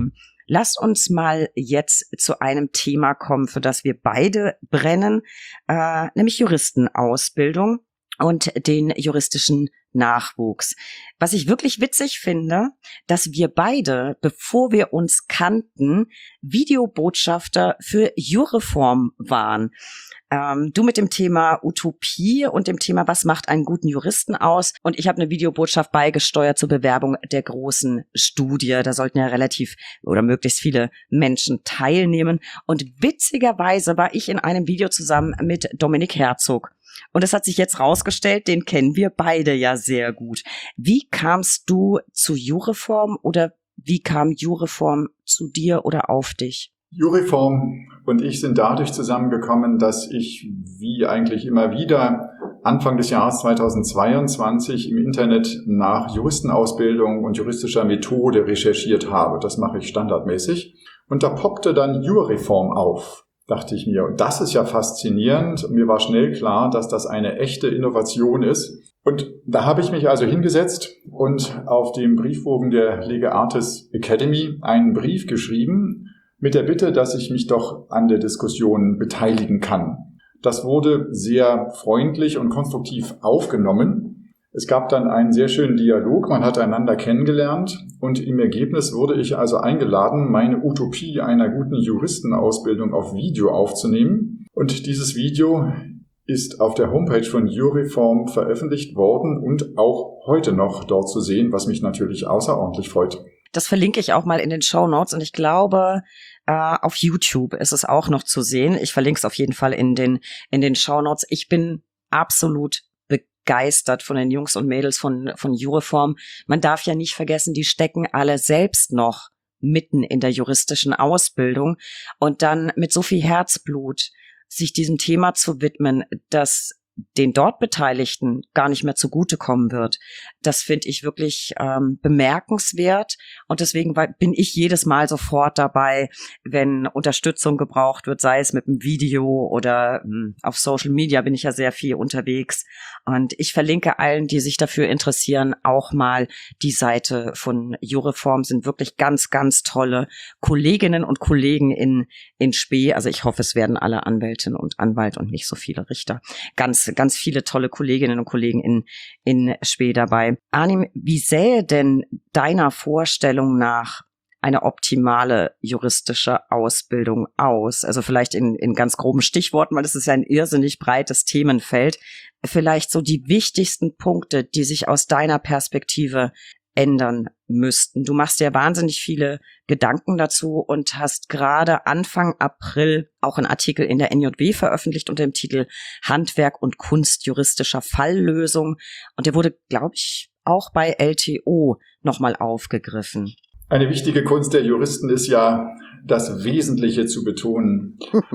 Lass uns mal jetzt zu einem Thema kommen, für das wir beide brennen, äh, nämlich Juristenausbildung und den juristischen Nachwuchs. Was ich wirklich witzig finde, dass wir beide, bevor wir uns kannten, Videobotschafter für Jureform waren. Ähm, du mit dem Thema Utopie und dem Thema, was macht einen guten Juristen aus? Und ich habe eine Videobotschaft beigesteuert zur Bewerbung der großen Studie. Da sollten ja relativ oder möglichst viele Menschen teilnehmen. Und witzigerweise war ich in einem Video zusammen mit Dominik Herzog. Und es hat sich jetzt rausgestellt, den kennen wir beide ja sehr gut. Wie kamst du zu Jureform oder wie kam Jureform zu dir oder auf dich? Jureform und ich sind dadurch zusammengekommen, dass ich, wie eigentlich immer wieder, Anfang des Jahres zweitausendzweiundzwanzig im Internet nach Juristenausbildung und juristischer Methode recherchiert habe. Das mache ich standardmäßig. Und da poppte dann Jureform auf, dachte ich mir. Und das ist ja faszinierend. Mir war schnell klar, dass das eine echte Innovation ist. Und da habe ich mich also hingesetzt und auf dem Briefbogen der Lege Artis Academy einen Brief geschrieben, mit der Bitte, dass ich mich doch an der Diskussion beteiligen kann. Das wurde sehr freundlich und konstruktiv aufgenommen. Es gab dann einen sehr schönen Dialog, man hat einander kennengelernt und im Ergebnis wurde ich also eingeladen, meine Utopie einer guten Juristenausbildung auf Video aufzunehmen. Und dieses Video ist auf der Homepage von Jureform veröffentlicht worden und auch heute noch dort zu sehen, was mich natürlich außerordentlich freut. Das verlinke ich auch mal in den Shownotes und ich glaube, äh, auf YouTube ist es auch noch zu sehen. Ich verlinke es auf jeden Fall in den, in den Shownotes. Ich bin absolut begeistert von den Jungs und Mädels von, von Jureform. Man darf ja nicht vergessen, die stecken alle selbst noch mitten in der juristischen Ausbildung und dann mit so viel Herzblut sich diesem Thema zu widmen, das den dort Beteiligten gar nicht mehr zugutekommen wird. Das finde ich wirklich ähm, bemerkenswert und deswegen bin ich jedes Mal sofort dabei, wenn Unterstützung gebraucht wird, sei es mit einem Video oder mh, auf Social Media bin ich ja sehr viel unterwegs und ich verlinke allen, die sich dafür interessieren, auch mal die Seite von Jureform. Sind wirklich ganz, ganz tolle Kolleginnen und Kollegen in, in Spee. Also ich hoffe, es werden alle Anwältinnen und Anwalt und nicht so viele Richter. Ganz ganz viele tolle Kolleginnen und Kollegen in, in Spee dabei. Arnim, wie sähe denn deiner Vorstellung nach eine optimale juristische Ausbildung aus? Also vielleicht in, in ganz groben Stichworten, weil das ist ja ein irrsinnig breites Themenfeld. Vielleicht so die wichtigsten Punkte, die sich aus deiner Perspektive ändern müssten. Du machst ja wahnsinnig viele Gedanken dazu und hast gerade Anfang April auch einen Artikel in der N J W veröffentlicht unter dem Titel Handwerk und Kunst juristischer Falllösung. Und der wurde, glaube ich, auch bei L T O nochmal aufgegriffen. Eine wichtige Kunst der Juristen ist ja, das Wesentliche zu betonen.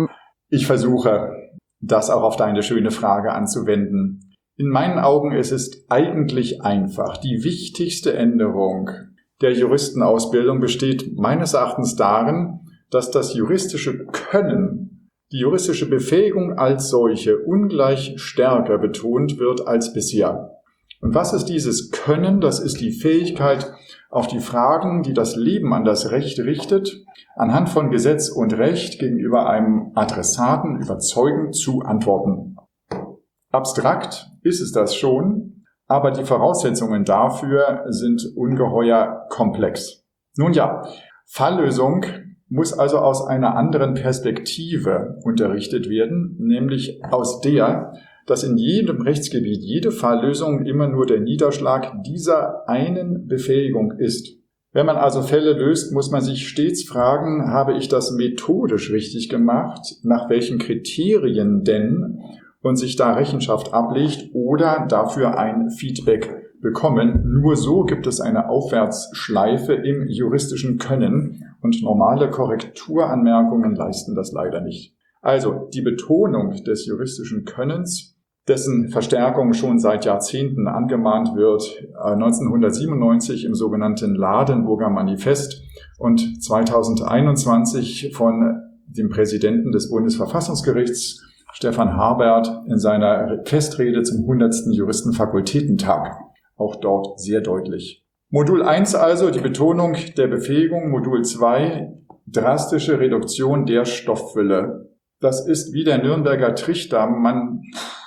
Ich versuche, das auch auf deine schöne Frage anzuwenden. In meinen Augen ist es eigentlich einfach. Die wichtigste Änderung der Juristenausbildung besteht meines Erachtens darin, dass das juristische Können, die juristische Befähigung als solche ungleich stärker betont wird als bisher. Und was ist dieses Können? Das ist die Fähigkeit, auf die Fragen, die das Leben an das Recht richtet, anhand von Gesetz und Recht gegenüber einem Adressaten überzeugend zu antworten. Abstrakt ist es das schon, aber die Voraussetzungen dafür sind ungeheuer komplex. Nun ja, Falllösung muss also aus einer anderen Perspektive unterrichtet werden, nämlich aus der, dass in jedem Rechtsgebiet jede Falllösung immer nur der Niederschlag dieser einen Befähigung ist. Wenn man also Fälle löst, muss man sich stets fragen, habe ich das methodisch richtig gemacht, nach welchen Kriterien denn, und sich da Rechenschaft ablegt oder dafür ein Feedback bekommen. Nur so gibt es eine Aufwärtsschleife im juristischen Können und normale Korrekturanmerkungen leisten das leider nicht. Also die Betonung des juristischen Könnens, dessen Verstärkung schon seit Jahrzehnten angemahnt wird, neunzehnhundertsiebenundneunzig im sogenannten Ladenburger Manifest und zweitausendeinundzwanzig von dem Präsidenten des Bundesverfassungsgerichts, Stefan Harbert, in seiner Festrede zum hundertsten Juristenfakultätentag. Auch dort sehr deutlich. Modul eins also, die Betonung der Befähigung. Modul zwei, drastische Reduktion der Stofffülle. Das ist wie der Nürnberger Trichter. Man,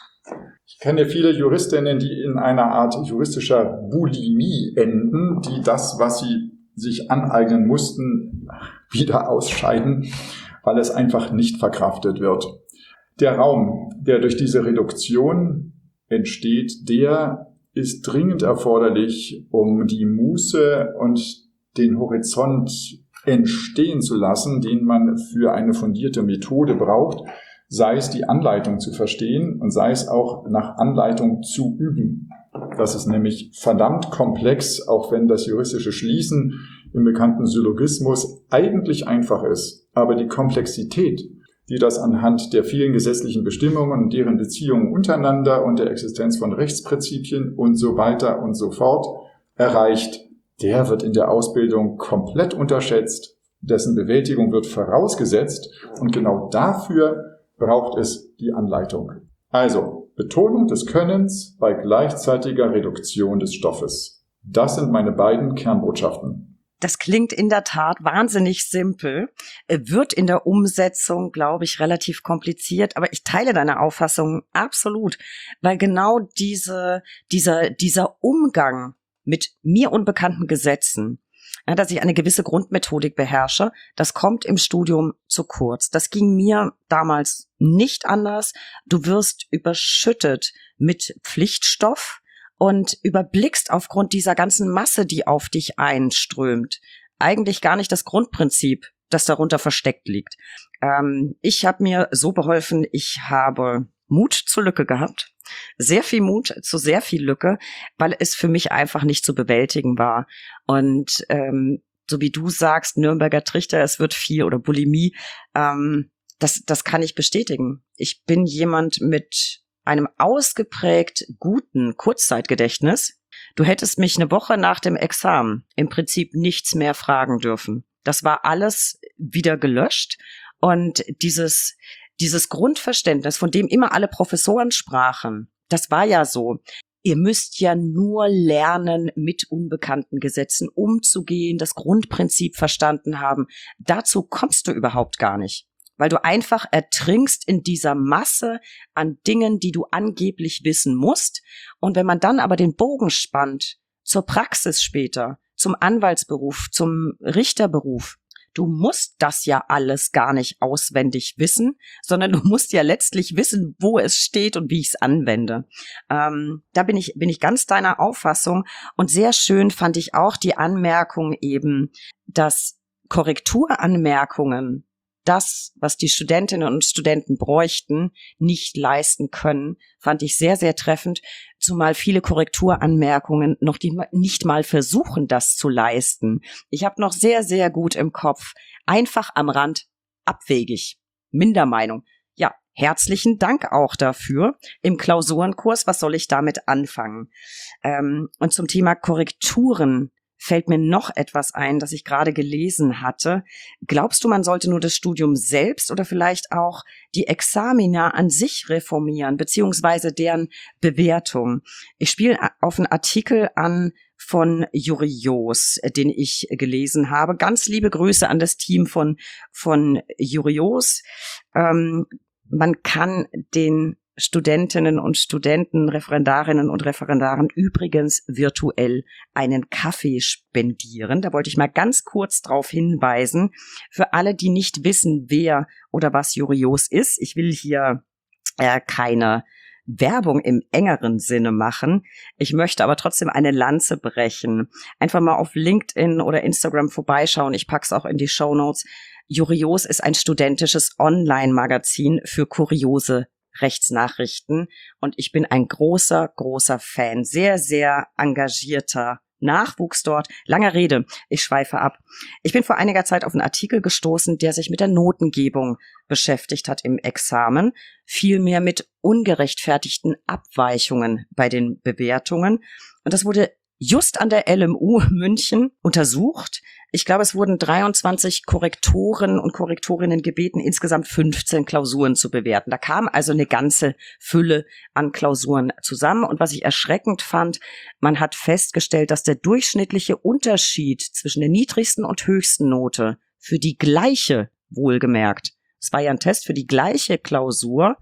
ich kenne viele Juristinnen, die in einer Art juristischer Bulimie enden, die das, was sie sich aneignen mussten, wieder ausscheiden, weil es einfach nicht verkraftet wird. Der Raum, der durch diese Reduktion entsteht, der ist dringend erforderlich, um die Muße und den Horizont entstehen zu lassen, den man für eine fundierte Methode braucht, sei es die Anleitung zu verstehen und sei es auch nach Anleitung zu üben. Das ist nämlich verdammt komplex, auch wenn das juristische Schließen im bekannten Syllogismus eigentlich einfach ist. Aber die Komplexität, die das anhand der vielen gesetzlichen Bestimmungen und deren Beziehungen untereinander und der Existenz von Rechtsprinzipien und so weiter und so fort erreicht, der wird in der Ausbildung komplett unterschätzt, dessen Bewältigung wird vorausgesetzt und genau dafür braucht es die Anleitung. Also, Betonung des Könnens bei gleichzeitiger Reduktion des Stoffes. Das sind meine beiden Kernbotschaften. Das klingt in der Tat wahnsinnig simpel, wird in der Umsetzung, glaube ich, relativ kompliziert, aber ich teile deine Auffassung absolut, weil genau diese, dieser, dieser Umgang mit mir unbekannten Gesetzen, ja, dass ich eine gewisse Grundmethodik beherrsche, das kommt im Studium zu kurz. Das ging mir damals nicht anders. Du wirst überschüttet mit Pflichtstoff und überblickst aufgrund dieser ganzen Masse, die auf dich einströmt, eigentlich gar nicht das Grundprinzip, das darunter versteckt liegt. Ähm, ich habe mir so beholfen, ich habe Mut zur Lücke gehabt, sehr viel Mut zu sehr viel Lücke, weil es für mich einfach nicht zu bewältigen war. Und ähm, so wie du sagst, Nürnberger Trichter, es wird viel oder Bulimie, ähm, das, das kann ich bestätigen. Ich bin jemand mit einem ausgeprägt guten Kurzzeitgedächtnis. Du hättest mich eine Woche nach dem Examen im Prinzip nichts mehr fragen dürfen. Das war alles wieder gelöscht und dieses Dieses Grundverständnis, von dem immer alle Professoren sprachen, das war ja so. Ihr müsst ja nur lernen, mit unbekannten Gesetzen umzugehen, das Grundprinzip verstanden haben. Dazu kommst du überhaupt gar nicht, weil du einfach ertrinkst in dieser Masse an Dingen, die du angeblich wissen musst. Und wenn man dann aber den Bogen spannt zur Praxis später, zum Anwaltsberuf, zum Richterberuf, du musst das ja alles gar nicht auswendig wissen, sondern du musst ja letztlich wissen, wo es steht und wie ich es anwende. Ähm, da bin ich, bin ich ganz deiner Auffassung. Und sehr schön fand ich auch die Anmerkung eben, dass Korrekturanmerkungen das, was die Studentinnen und Studenten bräuchten, nicht leisten können, fand ich sehr, sehr treffend, zumal viele Korrekturanmerkungen noch die, nicht mal versuchen, das zu leisten. Ich habe noch sehr, sehr gut im Kopf, einfach am Rand, abwegig, Mindermeinung. Ja, herzlichen Dank auch dafür. Im Klausurenkurs, was soll ich damit anfangen? Ähm, und zum Thema Korrekturen fällt mir noch etwas ein, das ich gerade gelesen hatte. Glaubst du, man sollte nur das Studium selbst oder vielleicht auch die Examina an sich reformieren, beziehungsweise deren Bewertung? Ich spiele auf einen Artikel an von Jurios, den ich gelesen habe. Ganz liebe Grüße an das Team von, von Jurios. Ähm, man kann den Studentinnen und Studenten, Referendarinnen und Referendaren übrigens virtuell einen Kaffee spendieren. Da wollte ich mal ganz kurz drauf hinweisen. Für alle, die nicht wissen, wer oder was Jurios ist. Ich will hier äh, keine Werbung im engeren Sinne machen. Ich möchte aber trotzdem eine Lanze brechen. Einfach mal auf LinkedIn oder Instagram vorbeischauen. Ich pack's auch in die Shownotes. Jurios ist ein studentisches Online-Magazin für kuriose Rechtsnachrichten und ich bin ein großer, großer Fan, sehr, sehr engagierter Nachwuchs dort. Lange Rede, ich schweife ab. Ich bin vor einiger Zeit auf einen Artikel gestoßen, der sich mit der Notengebung beschäftigt hat im Examen, vielmehr mit ungerechtfertigten Abweichungen bei den Bewertungen. Und das wurde just an der L M U München untersucht. Ich glaube, es wurden dreiundzwanzig Korrektoren und Korrektorinnen gebeten, insgesamt fünfzehn Klausuren zu bewerten. Da kam also eine ganze Fülle an Klausuren zusammen. Und was ich erschreckend fand, man hat festgestellt, dass der durchschnittliche Unterschied zwischen der niedrigsten und höchsten Note für die gleiche, wohlgemerkt, es war ja ein Test für die gleiche Klausur,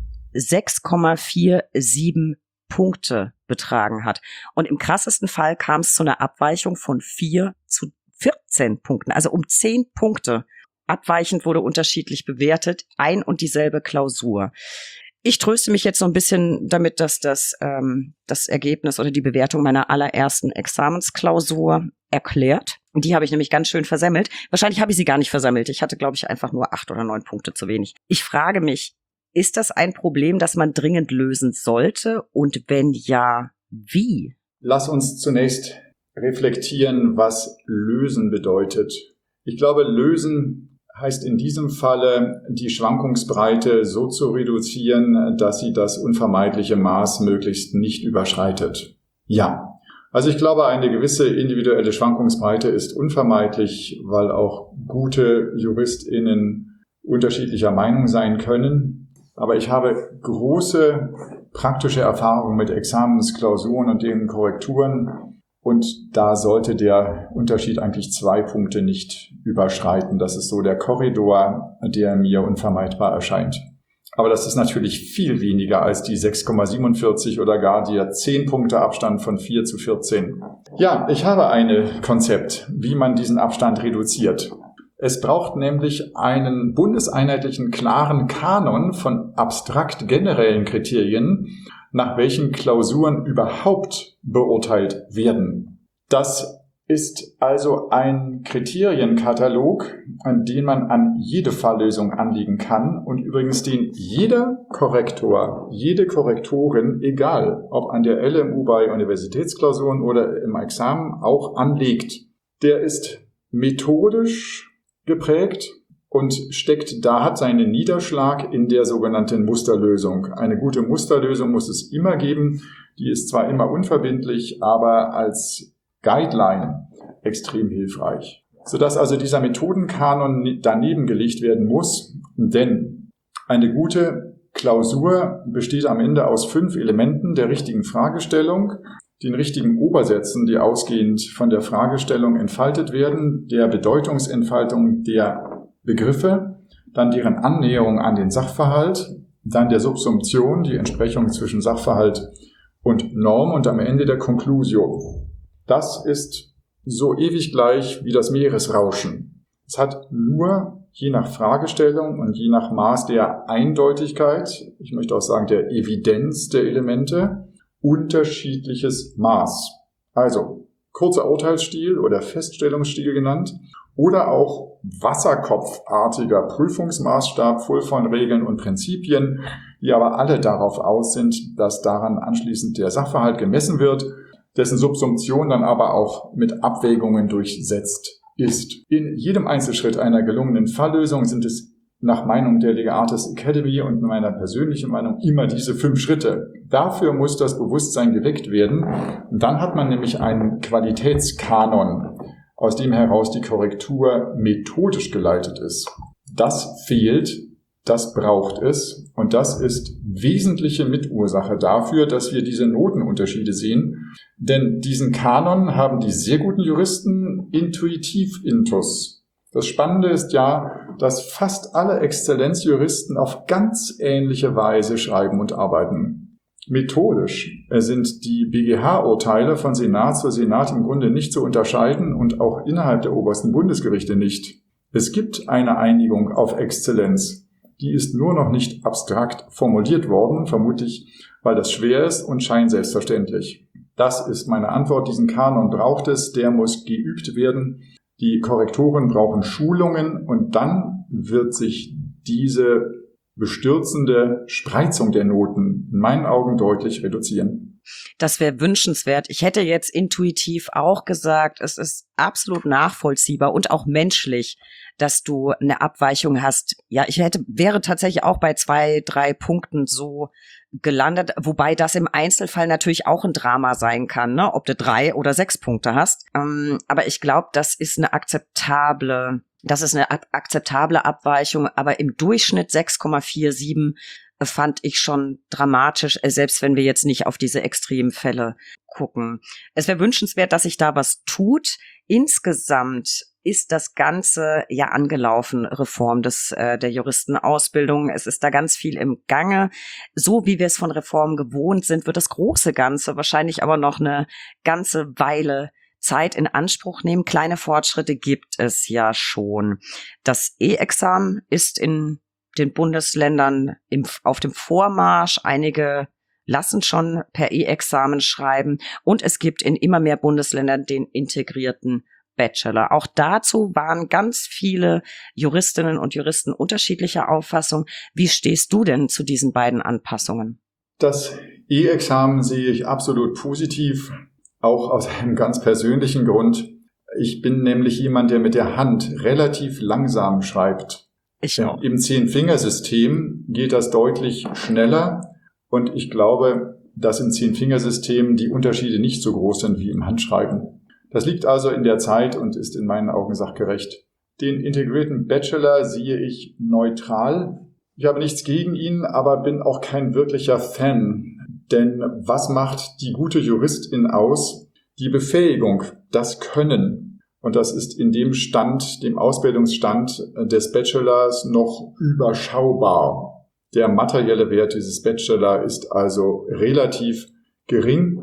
sechs Komma siebenundvierzig Punkte betragen hat. Und im krassesten Fall kam es zu einer Abweichung von vier zu vierzehn Punkten, also um zehn Punkte. Abweichend wurde unterschiedlich bewertet, ein und dieselbe Klausur. Ich tröste mich jetzt so ein bisschen damit, dass das, ähm, das Ergebnis oder die Bewertung meiner allerersten Examensklausur erklärt. Die habe ich nämlich ganz schön versemmelt. Wahrscheinlich habe ich sie gar nicht versemmelt. Ich hatte, glaube ich, einfach nur acht oder neun Punkte zu wenig. Ich frage mich, ist das ein Problem, das man dringend lösen sollte? Und wenn ja, wie? Lass uns zunächst reflektieren, was lösen bedeutet. Ich glaube, lösen heißt in diesem Falle, die Schwankungsbreite so zu reduzieren, dass sie das unvermeidliche Maß möglichst nicht überschreitet. Ja, also ich glaube, eine gewisse individuelle Schwankungsbreite ist unvermeidlich, weil auch gute JuristInnen unterschiedlicher Meinung sein können. Aber ich habe große praktische Erfahrung mit Examensklausuren und deren Korrekturen. Und da sollte der Unterschied eigentlich zwei Punkte nicht überschreiten. Das ist so der Korridor, der mir unvermeidbar erscheint. Aber das ist natürlich viel weniger als die sechs Komma siebenundvierzig oder gar der zehn Punkte Abstand von vier zu vierzehn. Ja, ich habe ein Konzept, wie man diesen Abstand reduziert. Es braucht nämlich einen bundeseinheitlichen, klaren Kanon von abstrakt generellen Kriterien, nach welchen Klausuren überhaupt beurteilt werden. Das ist also ein Kriterienkatalog, an den man an jede Falllösung anlegen kann und übrigens den jeder Korrektor, jede Korrektorin, egal ob an der L M U bei Universitätsklausuren oder im Examen, auch anlegt. Der ist methodisch geprägt und steckt, da hat seinen Niederschlag in der sogenannten Musterlösung. Eine gute Musterlösung muss es immer geben. Die ist zwar immer unverbindlich, aber als Guideline extrem hilfreich. Sodass also dieser Methodenkanon daneben gelegt werden muss, denn eine gute Klausur besteht am Ende aus fünf Elementen der richtigen Fragestellung, den richtigen Obersätzen, die ausgehend von der Fragestellung entfaltet werden, der Bedeutungsentfaltung der Begriffe, dann deren Annäherung an den Sachverhalt, dann der Subsumption, die Entsprechung zwischen Sachverhalt und Norm und am Ende der Conclusio. Das ist so ewig gleich wie das Meeresrauschen. Es hat nur je nach Fragestellung und je nach Maß der Eindeutigkeit, ich möchte auch sagen der Evidenz der Elemente, unterschiedliches Maß. Also kurzer Urteilsstil oder Feststellungsstil genannt oder auch wasserkopfartiger Prüfungsmaßstab voll von Regeln und Prinzipien, die aber alle darauf aus sind, dass daran anschließend der Sachverhalt gemessen wird, dessen Subsumption dann aber auch mit Abwägungen durchsetzt ist. In jedem Einzelschritt einer gelungenen Falllösung sind es nach Meinung der Legal Artists Academy und meiner persönlichen Meinung immer diese fünf Schritte. Dafür muss das Bewusstsein geweckt werden. Und dann hat man nämlich einen Qualitätskanon, aus dem heraus die Korrektur methodisch geleitet ist. Das fehlt, das braucht es und das ist wesentliche Mitursache dafür, dass wir diese Notenunterschiede sehen. Denn diesen Kanon haben die sehr guten Juristen intuitiv intus. Das Spannende ist ja, dass fast alle Exzellenzjuristen auf ganz ähnliche Weise schreiben und arbeiten. Methodisch sind die B G H-Urteile von Senat zu Senat im Grunde nicht zu unterscheiden und auch innerhalb der obersten Bundesgerichte nicht. Es gibt eine Einigung auf Exzellenz. Die ist nur noch nicht abstrakt formuliert worden, vermutlich, weil das schwer ist und scheint selbstverständlich. Das ist meine Antwort. Diesen Kanon braucht es, der muss geübt werden. Die Korrektoren brauchen Schulungen und dann wird sich diese bestürzende Spreizung der Noten in meinen Augen deutlich reduzieren. Das wäre wünschenswert. Ich hätte jetzt intuitiv auch gesagt, es ist absolut nachvollziehbar und auch menschlich, dass du eine Abweichung hast. Ja, ich hätte, wäre tatsächlich auch bei zwei, drei Punkten so gelandet, wobei das im Einzelfall natürlich auch ein Drama sein kann, ne? Ob du drei oder sechs Punkte hast. Ähm, aber ich glaube, das ist eine akzeptable, das ist eine ab- akzeptable Abweichung, aber im Durchschnitt sechs Komma siebenundvierzig fand ich schon dramatisch, selbst wenn wir jetzt nicht auf diese Extremfälle gucken. Es wäre wünschenswert, dass sich da was tut. Insgesamt ist das Ganze ja angelaufen, Reform des äh, der Juristenausbildung. Es ist da ganz viel im Gange. So wie wir es von Reformen gewohnt sind, wird das große Ganze wahrscheinlich aber noch eine ganze Weile Zeit in Anspruch nehmen. Kleine Fortschritte gibt es ja schon. Das E-Examen ist in den Bundesländern im, auf dem Vormarsch. Einige lassen schon per E-Examen schreiben. Und es gibt in immer mehr Bundesländern den integrierten Bachelor. Auch dazu waren ganz viele Juristinnen und Juristen unterschiedlicher Auffassung. Wie stehst du denn zu diesen beiden Anpassungen? Das E-Examen sehe ich absolut positiv, auch aus einem ganz persönlichen Grund. Ich bin nämlich jemand, der mit der Hand relativ langsam schreibt. Ich auch. Im Zehn-Fingersystem geht das deutlich schneller und ich glaube, dass im Zehn-Fingersystem die Unterschiede nicht so groß sind wie im Handschreiben. Das liegt also in der Zeit und ist in meinen Augen sachgerecht. Den integrierten Bachelor sehe ich neutral. Ich habe nichts gegen ihn, aber bin auch kein wirklicher Fan. Denn was macht die gute Juristin aus? Die Befähigung, das Können. Und das ist in dem Stand, dem Ausbildungsstand des Bachelors noch überschaubar. Der materielle Wert dieses Bachelor ist also relativ gering.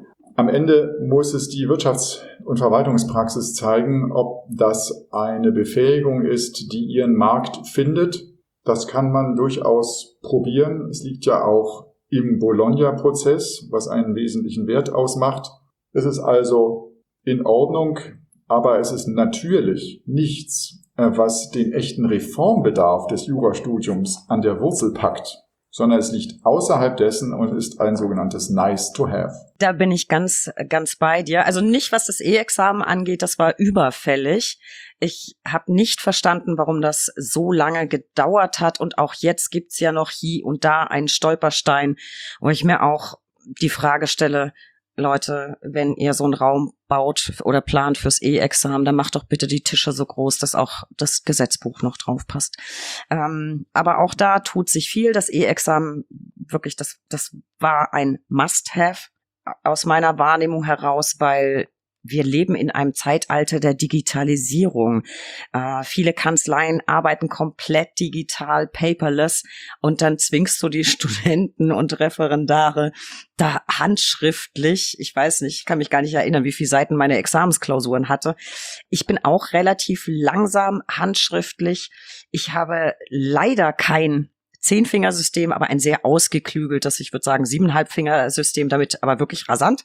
Am Ende muss es die Wirtschafts- und Verwaltungspraxis zeigen, ob das eine Befähigung ist, die ihren Markt findet. Das kann man durchaus probieren. Es liegt ja auch im Bologna-Prozess, was einen wesentlichen Wert ausmacht. Es ist also in Ordnung, aber es ist natürlich nichts, was den echten Reformbedarf des Jurastudiums an der Wurzel packt, sondern es liegt außerhalb dessen und ist ein sogenanntes Nice to have. Da bin ich ganz, ganz bei dir. Also nicht, was das E-Examen angeht, das war überfällig. Ich habe nicht verstanden, warum das so lange gedauert hat. Und auch jetzt gibt's ja noch hier und da einen Stolperstein, wo ich mir auch die Frage stelle, Leute, wenn ihr so einen Raum baut oder plant fürs E-Examen, dann macht doch bitte die Tische so groß, dass auch das Gesetzbuch noch drauf passt. Ähm, aber auch da tut sich viel. Das E-Examen, wirklich, das, das war ein Must-Have aus meiner Wahrnehmung heraus, weil wir leben in einem Zeitalter der Digitalisierung. Äh, viele Kanzleien arbeiten komplett digital, paperless, und dann zwingst du die Studenten und Referendare da handschriftlich, ich weiß nicht, ich kann mich gar nicht erinnern, wie viele Seiten meine Examensklausuren hatte. Ich bin auch relativ langsam handschriftlich. Ich habe leider kein Zehn-Fingersystem, aber ein sehr ausgeklügeltes, ich würde sagen Siebeneinhalb-Finger-System, damit aber wirklich rasant.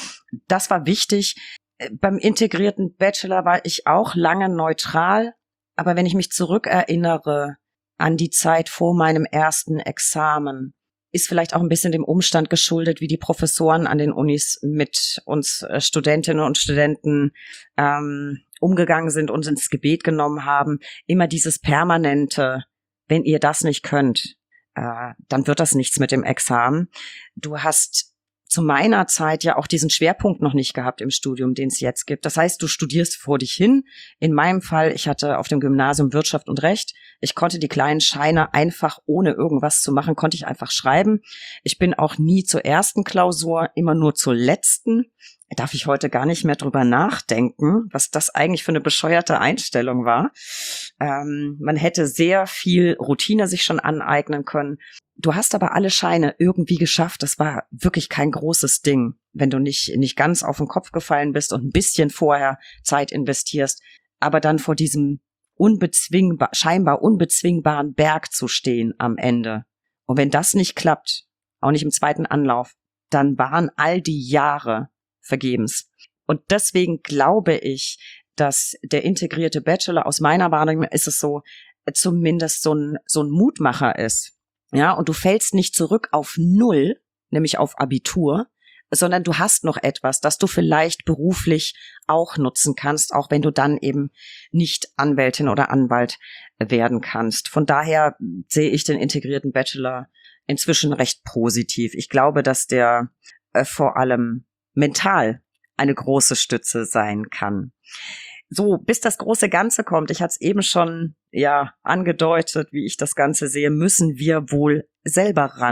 Das war wichtig. Beim integrierten Bachelor war ich auch lange neutral, aber wenn ich mich zurückerinnere an die Zeit vor meinem ersten Examen, ist vielleicht auch ein bisschen dem Umstand geschuldet, wie die Professoren an den Unis mit uns Studentinnen und Studenten ähm, umgegangen sind und ins Gebet genommen haben. Immer dieses permanente, wenn ihr das nicht könnt, äh, dann wird das nichts mit dem Examen. Du hast zu meiner Zeit ja auch diesen Schwerpunkt noch nicht gehabt im Studium, den es jetzt gibt. Das heißt, du studierst vor dich hin. In meinem Fall, ich hatte auf dem Gymnasium Wirtschaft und Recht. Ich konnte die kleinen Scheine einfach, ohne irgendwas zu machen, konnte ich einfach schreiben. Ich bin auch nie zur ersten Klausur, immer nur zur letzten. Darf ich heute gar nicht mehr drüber nachdenken, was das eigentlich für eine bescheuerte Einstellung war. Ähm, man hätte sehr viel Routine sich schon aneignen können. Du hast aber alle Scheine irgendwie geschafft. Das war wirklich kein großes Ding, wenn du nicht, nicht ganz auf den Kopf gefallen bist und ein bisschen vorher Zeit investierst, aber dann vor diesem unbezwingbar, scheinbar unbezwingbaren Berg zu stehen am Ende. Und wenn das nicht klappt, auch nicht im zweiten Anlauf, dann waren all die Jahre vergebens. Und deswegen glaube ich, dass der integrierte Bachelor, aus meiner Wahrnehmung ist es so, zumindest so ein, so ein Mutmacher ist. Ja, und du fällst nicht zurück auf Null, nämlich auf Abitur, sondern du hast noch etwas, das du vielleicht beruflich auch nutzen kannst, auch wenn du dann eben nicht Anwältin oder Anwalt werden kannst. Von daher sehe ich den integrierten Bachelor inzwischen recht positiv. Ich glaube, dass der äh, vor allem mental eine große Stütze sein kann. So, bis das große Ganze kommt, ich hatte es eben schon ja angedeutet, wie ich das Ganze sehe, müssen wir wohl selber ran.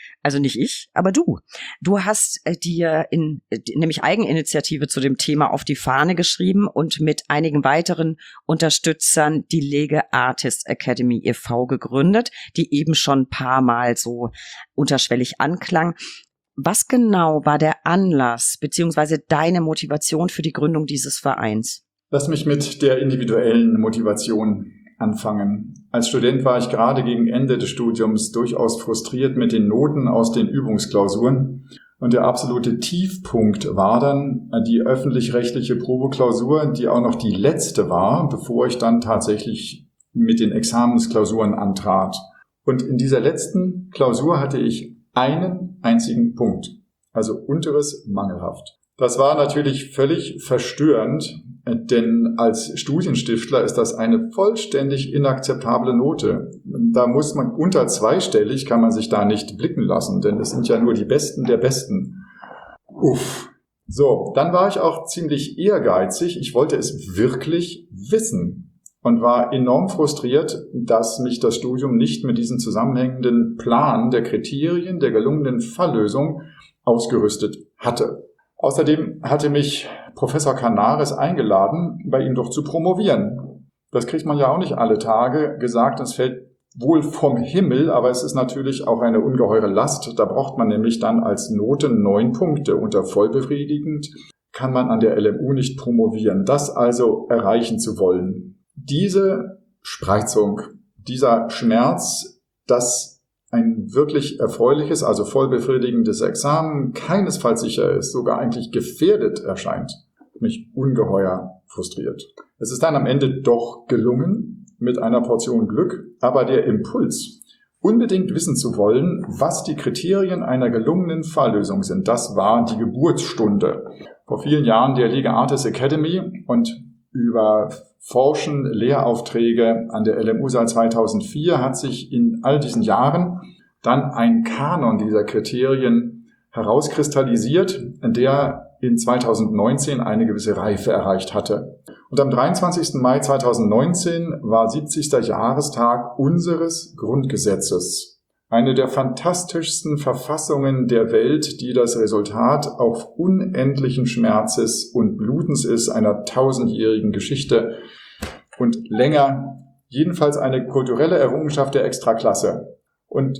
also nicht ich, aber du. Du hast äh, dir in äh, nämlich Eigeninitiative zu dem Thema auf die Fahne geschrieben und mit einigen weiteren Unterstützern die Lege Artist Academy e V gegründet, die eben schon ein paar Mal so unterschwellig anklang. Was genau war der Anlass beziehungsweise deine Motivation für die Gründung dieses Vereins? Lass mich mit der individuellen Motivation anfangen. Als Student war ich gerade gegen Ende des Studiums durchaus frustriert mit den Noten aus den Übungsklausuren. Und der absolute Tiefpunkt war dann die öffentlich-rechtliche Probeklausur, die auch noch die letzte war, bevor ich dann tatsächlich mit den Examensklausuren antrat. Und in dieser letzten Klausur hatte ich einen einzigen Punkt, also unteres mangelhaft. Das war natürlich völlig verstörend, denn als Studienstiftler ist das eine vollständig inakzeptable Note. Da muss man unter zweistellig, kann man sich da nicht blicken lassen, denn es sind ja nur die Besten der Besten. Uff. So, dann war ich auch ziemlich ehrgeizig. Ich wollte es wirklich wissen und war enorm frustriert, dass mich das Studium nicht mit diesem zusammenhängenden Plan der Kriterien der gelungenen Falllösung ausgerüstet hatte. Außerdem hatte mich Professor Canaris eingeladen, bei ihm doch zu promovieren. Das kriegt man ja auch nicht alle Tage gesagt. Es fällt wohl vom Himmel, aber es ist natürlich auch eine ungeheure Last. Da braucht man nämlich dann als Note neun Punkte. Unter vollbefriedigend kann man an der L M U nicht promovieren. Das also erreichen zu wollen. Diese Spreizung, dieser Schmerz, dass ein wirklich erfreuliches, also vollbefriedigendes Examen keinesfalls sicher ist, sogar eigentlich gefährdet erscheint, mich ungeheuer frustriert. Es ist dann am Ende doch gelungen, mit einer Portion Glück, aber der Impuls, unbedingt wissen zu wollen, was die Kriterien einer gelungenen Falllösung sind, das war die Geburtsstunde. Vor vielen Jahren der Liga Artist Academy und über Forschen, Lehraufträge an der L M U seit zweitausendvier hat sich in all diesen Jahren dann ein Kanon dieser Kriterien herauskristallisiert, der in zweitausendneunzehn eine gewisse Reife erreicht hatte. Und am dreiundzwanzigsten Mai zweitausendneunzehn war siebzigster Jahrestag unseres Grundgesetzes. Eine der fantastischsten Verfassungen der Welt, die das Resultat auch unendlichen Schmerzes und Blutens ist, einer tausendjährigen Geschichte und länger, jedenfalls eine kulturelle Errungenschaft der Extraklasse. Und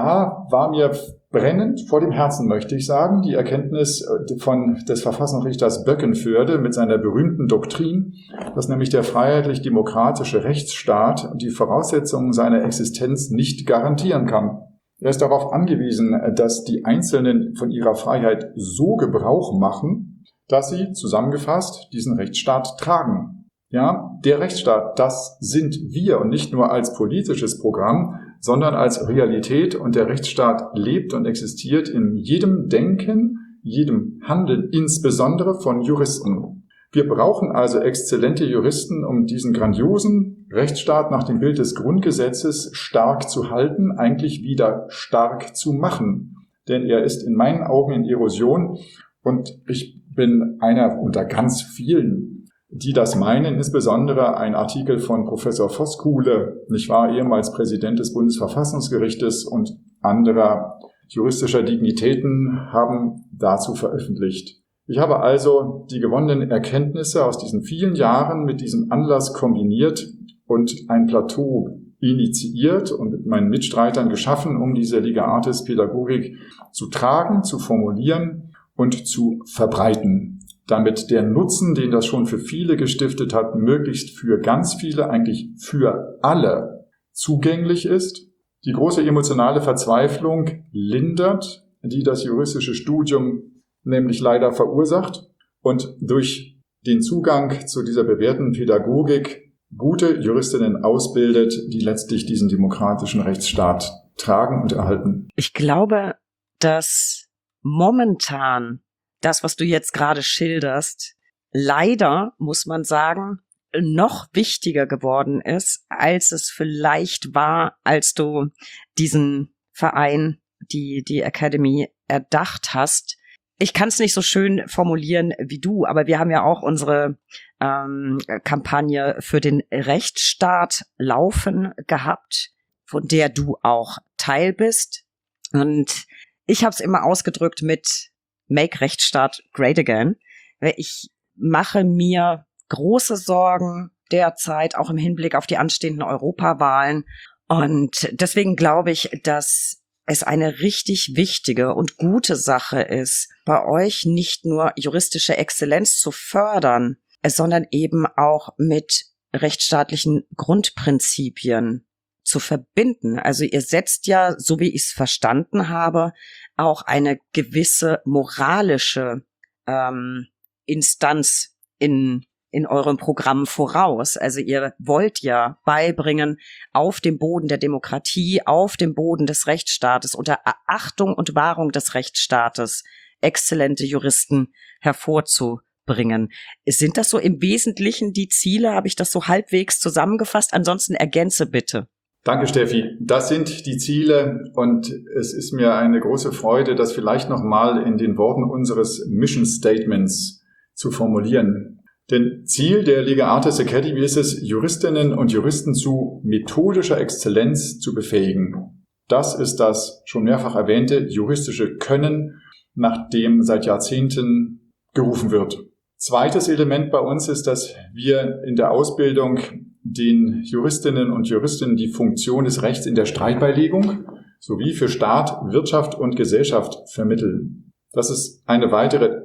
da war mir brennend vor dem Herzen, möchte ich sagen, die Erkenntnis von des Verfassungsrichters Böckenförde mit seiner berühmten Doktrin, dass nämlich der freiheitlich-demokratische Rechtsstaat die Voraussetzungen seiner Existenz nicht garantieren kann. Er ist darauf angewiesen, dass die Einzelnen von ihrer Freiheit so Gebrauch machen, dass sie, zusammengefasst, diesen Rechtsstaat tragen. Ja, der Rechtsstaat, das sind wir und nicht nur als politisches Programm, sondern als Realität, und der Rechtsstaat lebt und existiert in jedem Denken, jedem Handeln, insbesondere von Juristen. Wir brauchen also exzellente Juristen, um diesen grandiosen Rechtsstaat nach dem Bild des Grundgesetzes stark zu halten, eigentlich wieder stark zu machen. Denn er ist in meinen Augen in Erosion, und ich bin einer unter ganz vielen, die das meinen, insbesondere ein Artikel von Professor Voskuhle, nicht wahr, ehemals Präsident des Bundesverfassungsgerichtes, und anderer juristischer Dignitäten haben dazu veröffentlicht. Ich habe also die gewonnenen Erkenntnisse aus diesen vielen Jahren mit diesem Anlass kombiniert und ein Plateau initiiert und mit meinen Mitstreitern geschaffen, um diese Liga Artist Pädagogik zu tragen, zu formulieren und zu verbreiten, damit der Nutzen, den das schon für viele gestiftet hat, möglichst für ganz viele, eigentlich für alle zugänglich ist, die große emotionale Verzweiflung lindert, die das juristische Studium nämlich leider verursacht, und durch den Zugang zu dieser bewährten Pädagogik gute Juristinnen ausbildet, die letztlich diesen demokratischen Rechtsstaat tragen und erhalten. Ich glaube, dass momentan das, was du jetzt gerade schilderst, leider, muss man sagen, noch wichtiger geworden ist, als es vielleicht war, als du diesen Verein, die, die Academy, erdacht hast. Ich kann es nicht so schön formulieren wie du, aber wir haben ja auch unsere ähm, Kampagne für den Rechtsstaat laufen gehabt, von der du auch Teil bist. Und ich habe es immer ausgedrückt mit Make Rechtsstaat Great Again. Ich mache mir große Sorgen derzeit, auch im Hinblick auf die anstehenden Europawahlen. Und deswegen glaube ich, dass es eine richtig wichtige und gute Sache ist, bei euch nicht nur juristische Exzellenz zu fördern, sondern eben auch mit rechtsstaatlichen Grundprinzipien zu verbinden. Also ihr setzt ja, so wie ich es verstanden habe, auch eine gewisse moralische ähm, Instanz in in eurem Programm voraus. Also ihr wollt ja beibringen, auf dem Boden der Demokratie, auf dem Boden des Rechtsstaates, unter Achtung und Wahrung des Rechtsstaates exzellente Juristen hervorzubringen. Sind das so im Wesentlichen die Ziele? Habe ich das so halbwegs zusammengefasst? Ansonsten ergänze bitte. Danke, Steffi. Das sind die Ziele und es ist mir eine große Freude, das vielleicht nochmal in den Worten unseres Mission Statements zu formulieren. Denn Ziel der Liga Artis Academy ist es, Juristinnen und Juristen zu methodischer Exzellenz zu befähigen. Das ist das schon mehrfach erwähnte juristische Können, nach dem seit Jahrzehnten gerufen wird. Zweites Element bei uns ist, dass wir in der Ausbildung den Juristinnen und Juristen die Funktion des Rechts in der Streitbeilegung sowie für Staat, Wirtschaft und Gesellschaft vermitteln. Das ist eine weitere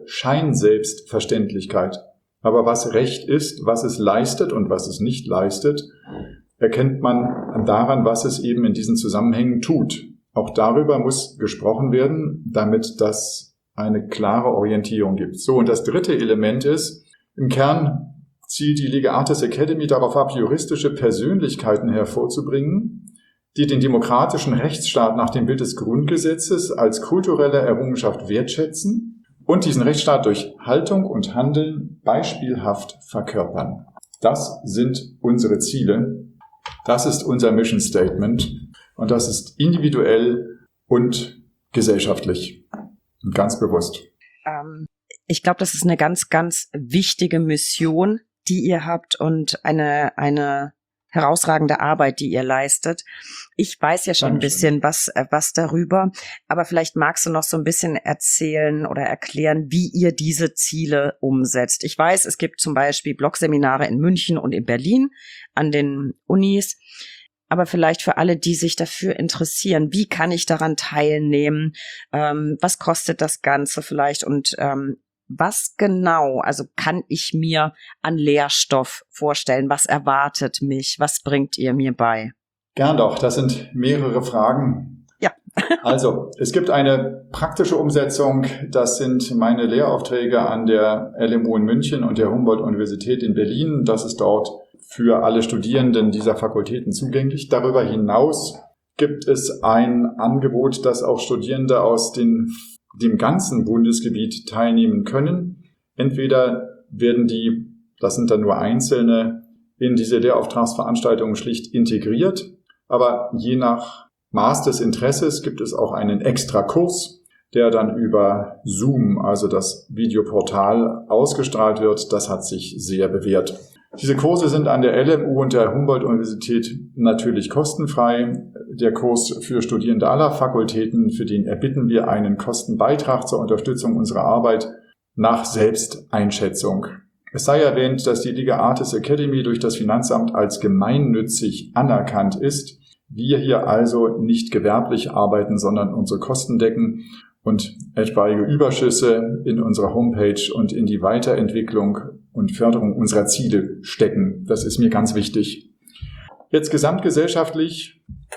Scheinselbstverständlichkeit. Aber was Recht ist, was es leistet und was es nicht leistet, erkennt man daran, was es eben in diesen Zusammenhängen tut. Auch darüber muss gesprochen werden, damit das eine klare Orientierung gibt. So, und das dritte Element ist, im Kern zielt die Liga Artis Academy darauf ab, juristische Persönlichkeiten hervorzubringen, die den demokratischen Rechtsstaat nach dem Bild des Grundgesetzes als kulturelle Errungenschaft wertschätzen und diesen Rechtsstaat durch Haltung und Handeln beispielhaft verkörpern. Das sind unsere Ziele. Das ist unser Mission Statement. Und das ist individuell und gesellschaftlich. Und ganz bewusst. Ähm, ich glaube, das ist eine ganz, ganz wichtige Mission, die ihr habt und eine, eine herausragende Arbeit, die ihr leistet. Ich weiß ja schon Dankeschön. ein bisschen was, was darüber, aber vielleicht magst du noch so ein bisschen erzählen oder erklären, wie ihr diese Ziele umsetzt. Ich weiß, es gibt zum Beispiel Blogseminare in München und in Berlin an den Unis, aber vielleicht für alle, die sich dafür interessieren, wie kann ich daran teilnehmen? Ähm, was kostet das Ganze vielleicht und ähm, was genau, also kann ich mir an Lehrstoff vorstellen? Was erwartet mich? Was bringt ihr mir bei? Gern doch, das sind mehrere Fragen. Ja. Also, es gibt eine praktische Umsetzung. Das sind meine Lehraufträge an der L M U in München und der Humboldt-Universität in Berlin. Das ist dort für alle Studierenden dieser Fakultäten zugänglich. Darüber hinaus gibt es ein Angebot, das auch Studierende aus den dem ganzen Bundesgebiet teilnehmen können. Entweder werden die, das sind dann nur einzelne, in diese Lehrauftragsveranstaltungen schlicht integriert, aber je nach Maß des Interesses gibt es auch einen Extrakurs, der dann über Zoom, also das Videoportal, ausgestrahlt wird. Das hat sich sehr bewährt. Diese Kurse sind an der L M U und der Humboldt-Universität natürlich kostenfrei. Der Kurs für Studierende aller Fakultäten, für den erbitten wir einen Kostenbeitrag zur Unterstützung unserer Arbeit nach Selbsteinschätzung. Es sei erwähnt, dass die Liga Artis Academy durch das Finanzamt als gemeinnützig anerkannt ist. Wir hier also nicht gewerblich arbeiten, sondern unsere Kosten decken und etwaige Überschüsse in unserer Homepage und in die Weiterentwicklung und Förderung unserer Ziele stecken. Das ist mir ganz wichtig. Jetzt gesamtgesellschaftlich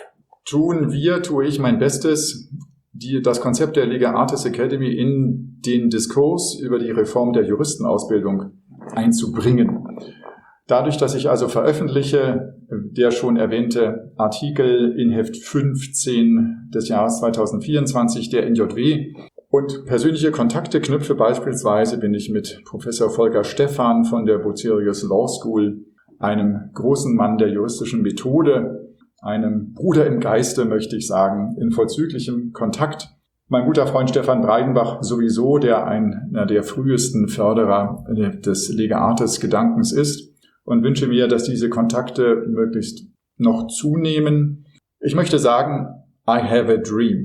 tun wir, tue ich mein Bestes, die, das Konzept der Liga Artis Academy in den Diskurs über die Reform der Juristenausbildung einzubringen. Dadurch, dass ich also veröffentliche, der schon erwähnte Artikel in Heft fünfzehn des Jahres zweitausendvierundzwanzig der N J W und persönliche Kontakte knüpfe, beispielsweise bin ich mit Professor Volker Stephan von der Bucerius Law School, einem großen Mann der juristischen Methode, einem Bruder im Geiste, möchte ich sagen, in vollzüglichem Kontakt. Mein guter Freund Stefan Breidenbach sowieso, der einer der frühesten Förderer des Liga Artis Gedankens ist, und wünsche mir, dass diese Kontakte möglichst noch zunehmen. Ich möchte sagen, I have a dream.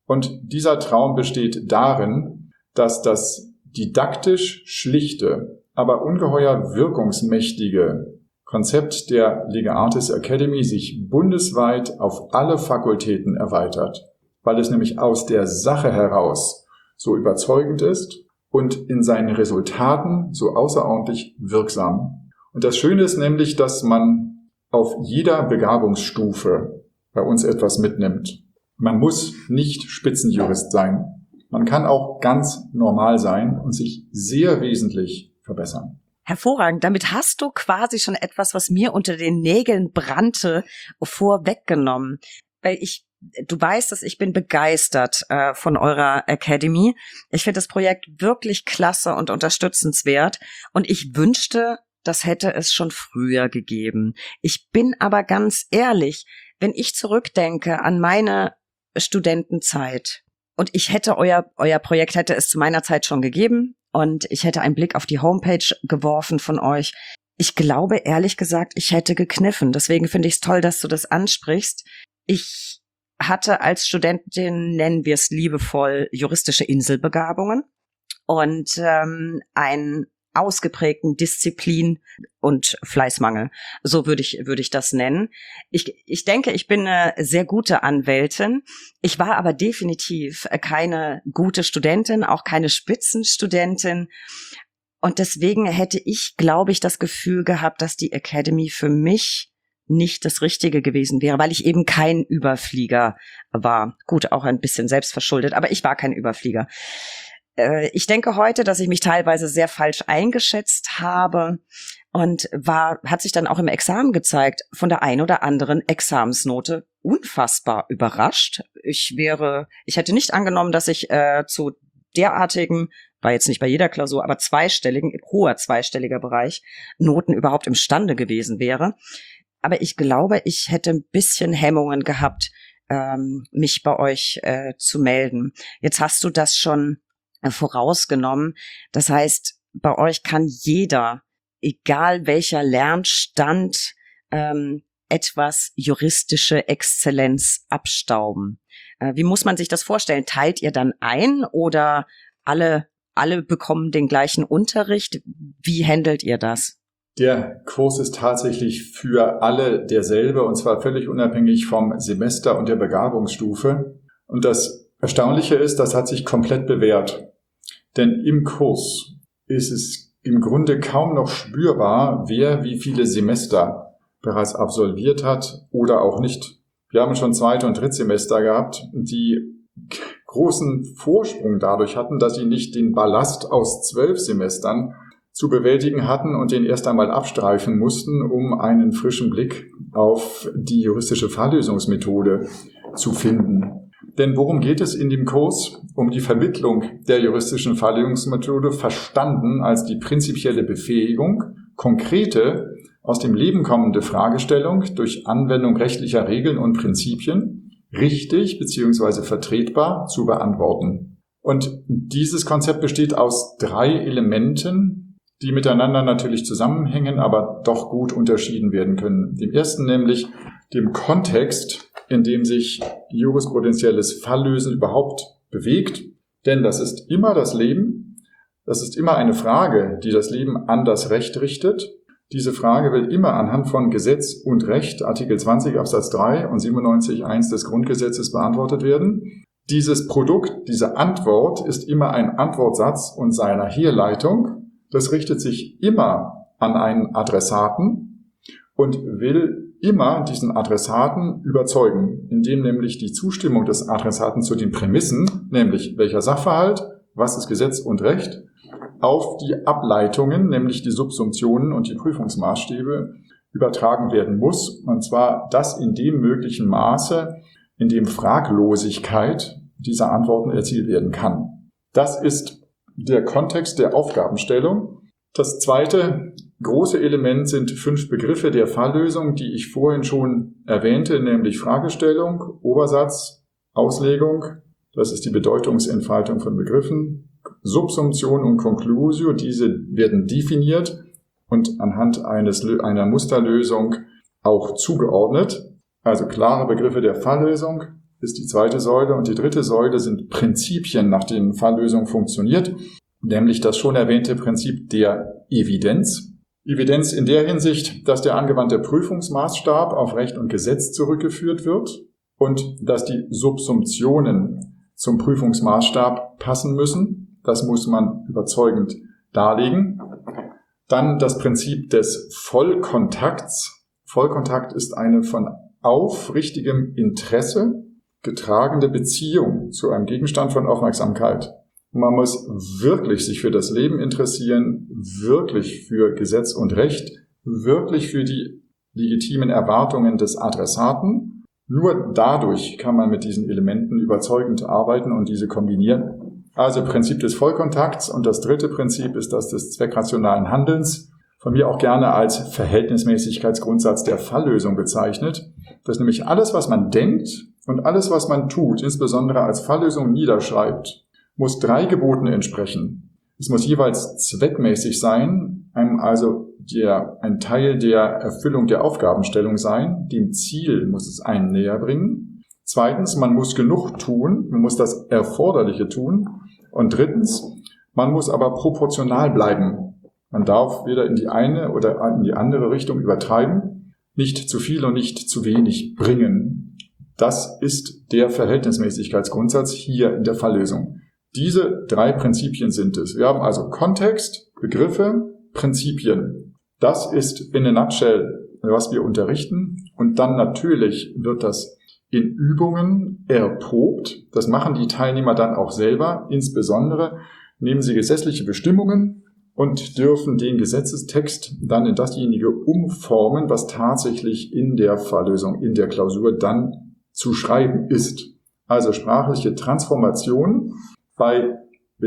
Und dieser Traum besteht darin, dass das didaktisch schlichte, aber ungeheuer wirkungsmächtige Konzept der Lega Artis Academy sich bundesweit auf alle Fakultäten erweitert, weil es nämlich aus der Sache heraus so überzeugend ist und in seinen Resultaten so außerordentlich wirksam. Und das Schöne ist nämlich, dass man auf jeder Begabungsstufe bei uns etwas mitnimmt. Man muss nicht Spitzenjurist sein. Man kann auch ganz normal sein und sich sehr wesentlich verbessern. Hervorragend. Damit hast du quasi schon etwas, was mir unter den Nägeln brannte, vorweggenommen. Weil ich, du weißt, dass ich bin begeistert äh, von eurer Academy. Ich finde das Projekt wirklich klasse und unterstützenswert. Und ich wünschte, das hätte es schon früher gegeben. Ich bin aber ganz ehrlich, wenn ich zurückdenke an meine Studentenzeit und ich hätte euer, euer Projekt hätte es zu meiner Zeit schon gegeben, und ich hätte einen Blick auf die Homepage geworfen von euch. Ich glaube, ehrlich gesagt, ich hätte gekniffen. Deswegen finde ich es toll, dass du das ansprichst. Ich hatte als Studentin, nennen wir es liebevoll, juristische Inselbegabungen und ähm, einen ausgeprägten Disziplin- und Fleißmangel. So würde ich, würde ich das nennen. Ich, ich denke, ich bin eine sehr gute Anwältin. Ich war aber definitiv keine gute Studentin, auch keine Spitzenstudentin. Und deswegen hätte ich, glaube ich, das Gefühl gehabt, dass die Academy für mich nicht das Richtige gewesen wäre, weil ich eben kein Überflieger war. Gut, auch ein bisschen selbstverschuldet, aber ich war kein Überflieger. Ich denke heute, dass ich mich teilweise sehr falsch eingeschätzt habe und war, hat sich dann auch im Examen gezeigt, von der ein oder anderen Examensnote unfassbar überrascht. Ich wäre, ich hätte nicht angenommen, dass ich äh, zu derartigen, war jetzt nicht bei jeder Klausur, aber zweistelligen, hoher zweistelliger Bereich, Noten überhaupt imstande gewesen wäre. Aber ich glaube, ich hätte ein bisschen Hemmungen gehabt, ähm, mich bei euch äh, zu melden. Jetzt hast du das schon vorausgenommen. Das heißt, bei euch kann jeder, egal welcher Lernstand, ähm, etwas juristische Exzellenz abstauben. Äh, wie muss man sich das vorstellen? Teilt ihr dann ein oder alle, alle bekommen den gleichen Unterricht? Wie handelt ihr das? Der Kurs ist tatsächlich für alle derselbe, und zwar völlig unabhängig vom Semester und der Begabungsstufe. Und das Erstaunliche ist, das hat sich komplett bewährt. Denn im Kurs ist es im Grunde kaum noch spürbar, wer wie viele Semester bereits absolviert hat oder auch nicht. Wir haben schon Zweite- und Drittsemester gehabt, die großen Vorsprung dadurch hatten, dass sie nicht den Ballast aus zwölf Semestern zu bewältigen hatten und den erst einmal abstreifen mussten, um einen frischen Blick auf die juristische Falllösungsmethode zu finden. Denn worum geht es in dem Kurs? Um die Vermittlung der juristischen Falllösungsmethode, verstanden als die prinzipielle Befähigung, konkrete, aus dem Leben kommende Fragestellung durch Anwendung rechtlicher Regeln und Prinzipien richtig bzw. vertretbar zu beantworten. Und dieses Konzept besteht aus drei Elementen, die miteinander natürlich zusammenhängen, aber doch gut unterschieden werden können. Dem ersten nämlich dem Kontext, in dem sich jurisprudenzielles Falllösen überhaupt bewegt. Denn das ist immer das Leben, das ist immer eine Frage, die das Leben an das Recht richtet. Diese Frage will immer anhand von Gesetz und Recht, Artikel zwanzig Absatz drei und siebenundneunzig Absatz eins des Grundgesetzes beantwortet werden. Dieses Produkt, diese Antwort ist immer ein Antwortsatz und seiner Herleitung. Das richtet sich immer an einen Adressaten und will immer diesen Adressaten überzeugen, indem nämlich die Zustimmung des Adressaten zu den Prämissen, nämlich welcher Sachverhalt, was ist Gesetz und Recht, auf die Ableitungen, nämlich die Subsumptionen und die Prüfungsmaßstäbe, übertragen werden muss. Und zwar das in dem möglichen Maße, in dem Fraglosigkeit dieser Antworten erzielt werden kann. Das ist der Kontext der Aufgabenstellung. Das zweite große Element sind fünf Begriffe der Falllösung, die ich vorhin schon erwähnte, nämlich Fragestellung, Obersatz, Auslegung, das ist die Bedeutungsentfaltung von Begriffen, Subsumption und Conclusio, diese werden definiert und anhand eines, einer Musterlösung auch zugeordnet. Also klare Begriffe der Falllösung ist die zweite Säule. Und die dritte Säule sind Prinzipien, nach denen Falllösung funktioniert, nämlich das schon erwähnte Prinzip der Evidenz. Evidenz in der Hinsicht, dass der angewandte Prüfungsmaßstab auf Recht und Gesetz zurückgeführt wird und dass die Subsumptionen zum Prüfungsmaßstab passen müssen. Das muss man überzeugend darlegen. Dann das Prinzip des Vollkontakts. Vollkontakt ist eine von aufrichtigem Interesse getragene Beziehung zu einem Gegenstand von Aufmerksamkeit. Man muss wirklich sich für das Leben interessieren, wirklich für Gesetz und Recht, wirklich für die legitimen Erwartungen des Adressaten. Nur dadurch kann man mit diesen Elementen überzeugend arbeiten und diese kombinieren. Also Prinzip des Vollkontakts, und das dritte Prinzip ist das des zweckrationalen Handelns, von mir auch gerne als Verhältnismäßigkeitsgrundsatz der Falllösung bezeichnet. Das ist nämlich alles, was man denkt und alles, was man tut, insbesondere als Falllösung niederschreibt, muss drei Geboten entsprechen. Es muss jeweils zweckmäßig sein, einem also der, ein Teil der Erfüllung der Aufgabenstellung sein, dem Ziel muss es einen näher bringen. Zweitens, man muss genug tun, man muss das Erforderliche tun. Und drittens, man muss aber proportional bleiben. Man darf weder in die eine oder in die andere Richtung übertreiben, nicht zu viel und nicht zu wenig bringen. Das ist der Verhältnismäßigkeitsgrundsatz hier in der Falllösung. Diese drei Prinzipien sind es. Wir haben also Kontext, Begriffe, Prinzipien. Das ist in a nutshell, was wir unterrichten. Und dann natürlich wird das in Übungen erprobt. Das machen die Teilnehmer dann auch selber. Insbesondere nehmen sie gesetzliche Bestimmungen und dürfen den Gesetzestext dann in dasjenige umformen, was tatsächlich in der Falllösung, in der Klausur dann zu schreiben ist. Also sprachliche Transformation bei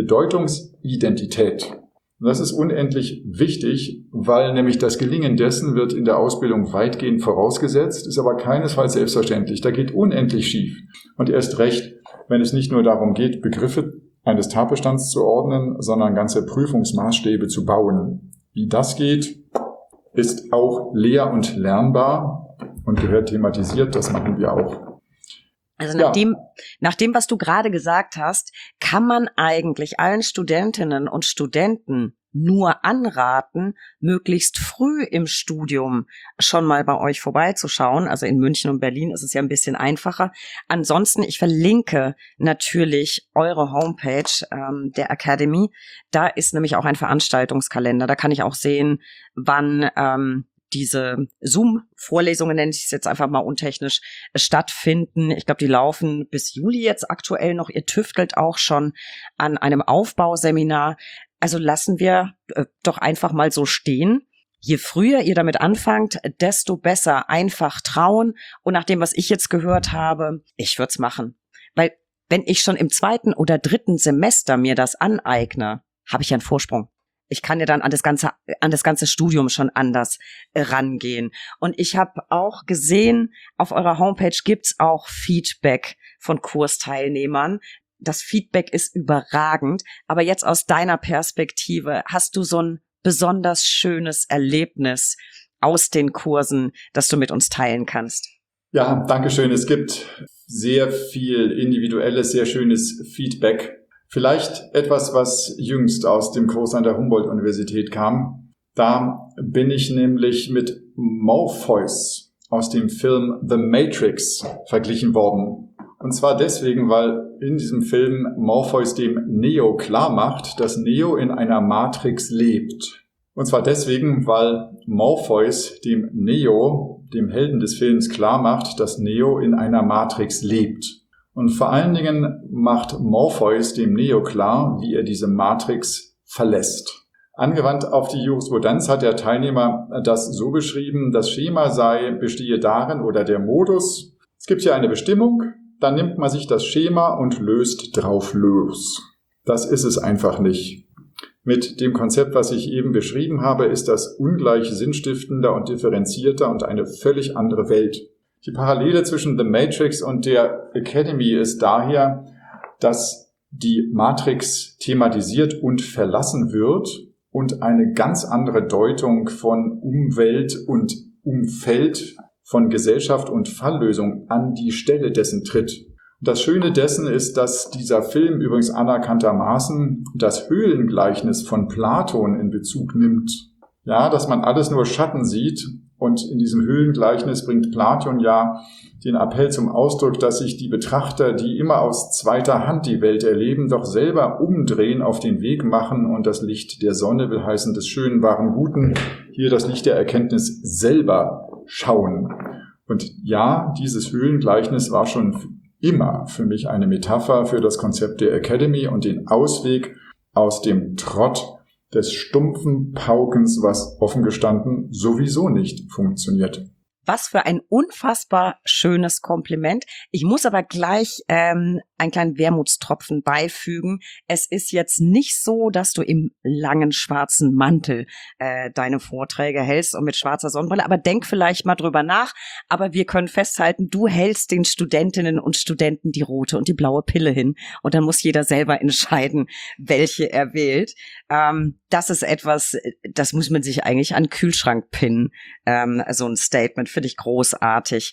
Bedeutungsidentität. Und das ist unendlich wichtig, weil nämlich das Gelingen dessen wird in der Ausbildung weitgehend vorausgesetzt, ist aber keinesfalls selbstverständlich. Da geht unendlich schief. Und erst recht, wenn es nicht nur darum geht, Begriffe eines Tatbestands zu ordnen, sondern ganze Prüfungsmaßstäbe zu bauen. Wie das geht, ist auch lehr- und lernbar und gehört thematisiert. Das machen wir auch. Also nach, ja. dem, nach dem, was du gerade gesagt hast, kann man eigentlich allen Studentinnen und Studenten nur anraten, möglichst früh im Studium schon mal bei euch vorbeizuschauen. Also in München und Berlin ist es ja ein bisschen einfacher. Ansonsten, ich verlinke natürlich eure Homepage ähm, der Academy. Da ist nämlich auch ein Veranstaltungskalender. Da kann ich auch sehen, wann ähm, diese Zoom-Vorlesungen, nenne ich es jetzt einfach mal untechnisch, stattfinden. Ich glaube, die laufen bis Juli jetzt aktuell noch. Ihr tüftelt auch schon an einem Aufbauseminar. Also lassen wir äh, doch einfach mal so stehen. Je früher ihr damit anfangt, desto besser. Einfach trauen. Und nach dem, was ich jetzt gehört habe, ich würde es machen. Weil wenn ich schon im zweiten oder dritten Semester mir das aneigne, habe ich ja einen Vorsprung. Ich kann ja dann an das ganze an das ganze Studium schon anders äh, rangehen. Und ich habe auch gesehen, auf eurer Homepage gibt's auch Feedback von Kursteilnehmern. Das Feedback ist überragend. Aber jetzt aus deiner Perspektive, hast du so ein besonders schönes Erlebnis aus den Kursen, das du mit uns teilen kannst? Ja, danke schön. Es gibt sehr viel individuelles, sehr schönes Feedback. Vielleicht etwas, was jüngst aus dem Kurs an der Humboldt-Universität kam. Da bin ich nämlich mit Morpheus aus dem Film The Matrix verglichen worden. Und zwar deswegen, weil in diesem Film Morpheus dem Neo klar macht, dass Neo in einer Matrix lebt. Und zwar deswegen, weil Morpheus dem Neo, dem Helden des Films, klar macht, dass Neo in einer Matrix lebt. Und vor allen Dingen macht Morpheus dem Neo klar, wie er diese Matrix verlässt. Angewandt auf die Jurisprudenz hat der Teilnehmer das so beschrieben, das Schema sei, bestehe darin oder der Modus. Es gibt hier eine Bestimmung, dann nimmt man sich das Schema und löst drauf los. Das ist es einfach nicht. Mit dem Konzept, was ich eben beschrieben habe, ist das ungleich sinnstiftender und differenzierter und eine völlig andere Welt. Die Parallele zwischen The Matrix und der Academy ist daher, dass die Matrix thematisiert und verlassen wird und eine ganz andere Deutung von Umwelt und Umfeld, von Gesellschaft und Falllösung an die Stelle dessen tritt. Das Schöne dessen ist, dass dieser Film übrigens anerkanntermaßen das Höhlengleichnis von Platon in Bezug nimmt. Ja, dass man alles nur Schatten sieht, und in diesem Höhlengleichnis bringt Platon ja den Appell zum Ausdruck, dass sich die Betrachter, die immer aus zweiter Hand die Welt erleben, doch selber umdrehen, auf den Weg machen und das Licht der Sonne, will heißen des Schönen, Wahren, Guten, hier das Licht der Erkenntnis selber schauen. Und ja, dieses Höhlengleichnis war schon immer für mich eine Metapher für das Konzept der Academy und den Ausweg aus dem Trott des stumpfen Paukens, was offen gestanden sowieso nicht funktioniert. Was für ein unfassbar schönes Kompliment. Ich muss aber gleich ähm, einen kleinen Wermutstropfen beifügen. Es ist jetzt nicht so, dass du im langen schwarzen Mantel äh, deine Vorträge hältst und mit schwarzer Sonnenbrille, aber denk vielleicht mal drüber nach. Aber wir können festhalten, du hältst den Studentinnen und Studenten die rote und die blaue Pille hin und dann muss jeder selber entscheiden, welche er wählt. Ähm, das ist etwas, das muss man sich eigentlich an den Kühlschrank pinnen, ähm, so ein Statement. Finde ich großartig.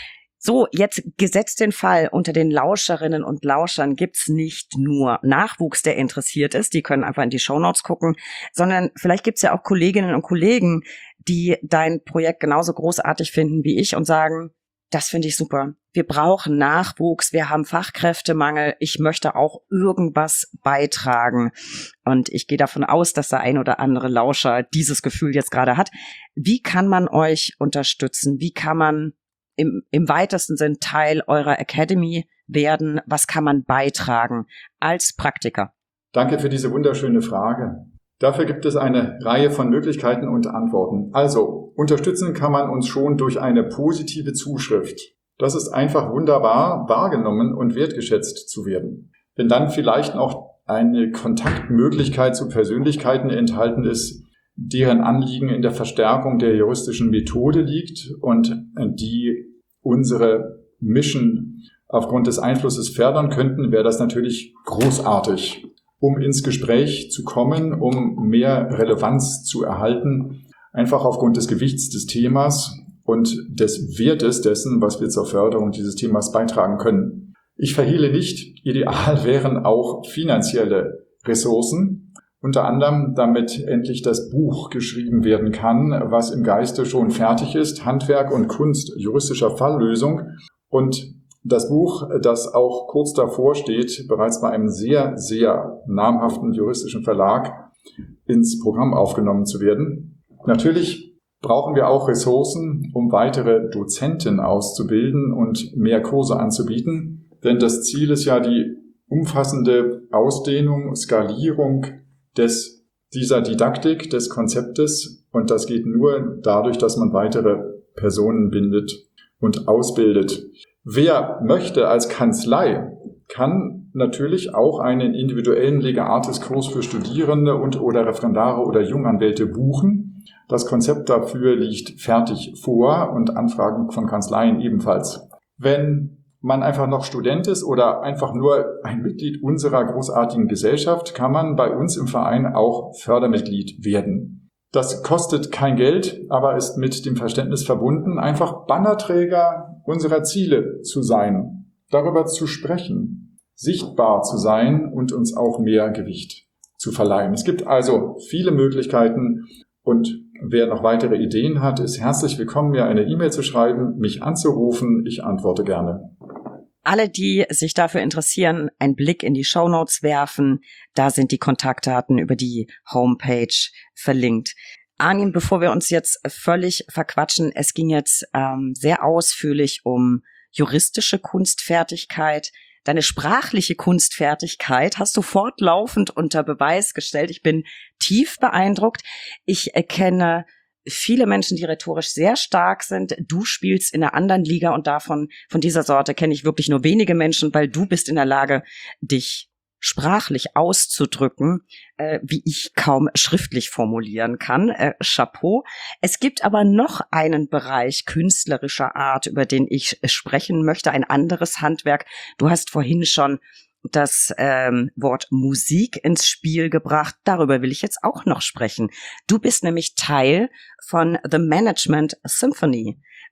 So, jetzt gesetzt den Fall, unter den Lauscherinnen und Lauschern gibt's nicht nur Nachwuchs, der interessiert ist, die können einfach in die Shownotes gucken, sondern vielleicht gibt's ja auch Kolleginnen und Kollegen, die dein Projekt genauso großartig finden wie ich und sagen, das finde ich super. Wir brauchen Nachwuchs, wir haben Fachkräftemangel, ich möchte auch irgendwas beitragen. Und ich gehe davon aus, dass der ein oder andere Lauscher dieses Gefühl jetzt gerade hat. Wie kann man euch unterstützen? Wie kann man im, im weitesten Sinn Teil eurer Academy werden? Was kann man beitragen als Praktiker? Danke für diese wunderschöne Frage. Dafür gibt es eine Reihe von Möglichkeiten und Antworten. Also, unterstützen kann man uns schon durch eine positive Zuschrift. Das ist einfach wunderbar, wahrgenommen und wertgeschätzt zu werden. Wenn dann vielleicht noch eine Kontaktmöglichkeit zu Persönlichkeiten enthalten ist, deren Anliegen in der Verstärkung der juristischen Methode liegt und die unsere Mission aufgrund des Einflusses fördern könnten, wäre das natürlich großartig. Um ins Gespräch zu kommen, um mehr Relevanz zu erhalten, einfach aufgrund des Gewichts des Themas und des Wertes dessen, was wir zur Förderung dieses Themas beitragen können. Ich verhehle nicht, ideal wären auch finanzielle Ressourcen, unter anderem damit endlich das Buch geschrieben werden kann, was im Geiste schon fertig ist, Handwerk und Kunst juristischer Falllösung, und das Buch, das auch kurz davor steht, bereits bei einem sehr, sehr namhaften juristischen Verlag ins Programm aufgenommen zu werden. Natürlich brauchen wir auch Ressourcen, um weitere Dozenten auszubilden und mehr Kurse anzubieten, denn das Ziel ist ja die umfassende Ausdehnung, Skalierung des, dieser Didaktik, des Konzeptes, und das geht nur dadurch, dass man weitere Personen bindet und ausbildet. Wer möchte als Kanzlei, kann natürlich auch einen individuellen Lega Artis-Kurs für Studierende und oder Referendare oder Junganwälte buchen. Das Konzept dafür liegt fertig vor und Anfragen von Kanzleien ebenfalls. Wenn man einfach noch Student ist oder einfach nur ein Mitglied unserer großartigen Gesellschaft, kann man bei uns im Verein auch Fördermitglied werden. Das kostet kein Geld, aber ist mit dem Verständnis verbunden, einfach Bannerträger unserer Ziele zu sein, darüber zu sprechen, sichtbar zu sein und uns auch mehr Gewicht zu verleihen. Es gibt also viele Möglichkeiten, und wer noch weitere Ideen hat, ist herzlich willkommen, mir eine E-Mail zu schreiben, mich anzurufen. Ich antworte gerne. Alle, die sich dafür interessieren, einen Blick in die Shownotes werfen. Da sind die Kontaktdaten über die Homepage verlinkt. Arnim, bevor wir uns jetzt völlig verquatschen, es ging jetzt ähm, sehr ausführlich um juristische Kunstfertigkeit. Deine sprachliche Kunstfertigkeit hast du fortlaufend unter Beweis gestellt. Ich bin tief beeindruckt. Ich erkenne viele Menschen, die rhetorisch sehr stark sind. Du spielst in einer anderen Liga, und davon, von dieser Sorte kenne ich wirklich nur wenige Menschen, weil du bist in der Lage, dich sprachlich auszudrücken, äh, wie ich kaum schriftlich formulieren kann. Äh, Chapeau. Es gibt aber noch einen Bereich künstlerischer Art, über den ich sprechen möchte, ein anderes Handwerk. Du hast vorhin schon das ähm, Wort Musik ins Spiel gebracht. Darüber will ich jetzt auch noch sprechen. Du bist nämlich Teil von The Management Symphony.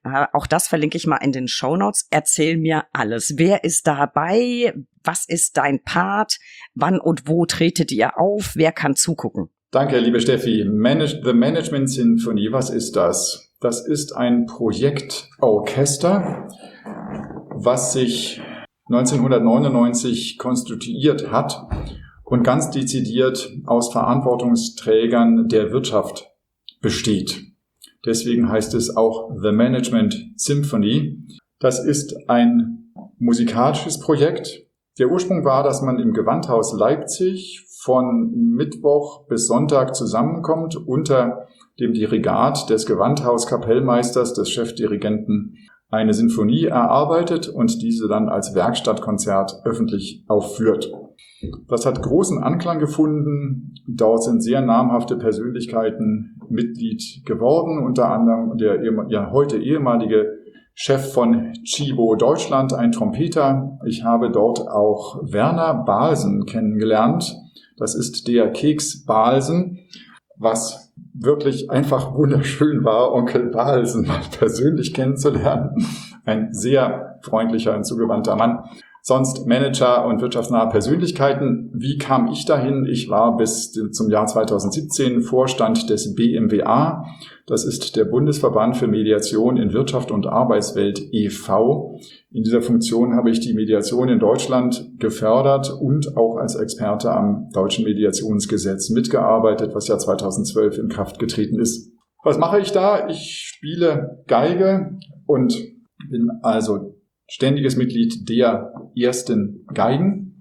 Auch das verlinke ich mal in den Shownotes. Erzähl mir alles. Wer ist dabei? Was ist dein Part? Wann und wo tretet ihr auf? Wer kann zugucken? Danke, liebe Steffi. Manage, The Management Sinfonie, was ist das? Das ist ein Projektorchester, was sich neunzehnhundertneunundneunzig konstituiert hat und ganz dezidiert aus Verantwortungsträgern der Wirtschaft besteht. Deswegen heißt es auch The Management Symphony. Das ist ein musikalisches Projekt. Der Ursprung war, dass man im Gewandhaus Leipzig von Mittwoch bis Sonntag zusammenkommt unter dem Dirigat des Gewandhauskapellmeisters, des Chefdirigenten, eine Sinfonie erarbeitet und diese dann als Werkstattkonzert öffentlich aufführt. Das hat großen Anklang gefunden. Dort sind sehr namhafte Persönlichkeiten Mitglied geworden, unter anderem der ja, heute ehemalige Chef von Cibo Deutschland, ein Trompeter. Ich habe dort auch Werner Balsen kennengelernt. Das ist der Keks Balsen, was wirklich einfach wunderschön war, Onkel Balsen mal persönlich kennenzulernen. Ein sehr freundlicher und zugewandter Mann. Sonst Manager und wirtschaftsnahe Persönlichkeiten. Wie kam ich dahin? Ich war bis zum Jahr zweitausendsiebzehn Vorstand des B M W A. Das ist der Bundesverband für Mediation in Wirtschaft und Arbeitswelt e V In dieser Funktion habe ich die Mediation in Deutschland gefördert und auch als Experte am Deutschen Mediationsgesetz mitgearbeitet, was ja zweitausendzwölf in Kraft getreten ist. Was mache ich da? Ich spiele Geige und bin also ständiges Mitglied der ersten Geigen.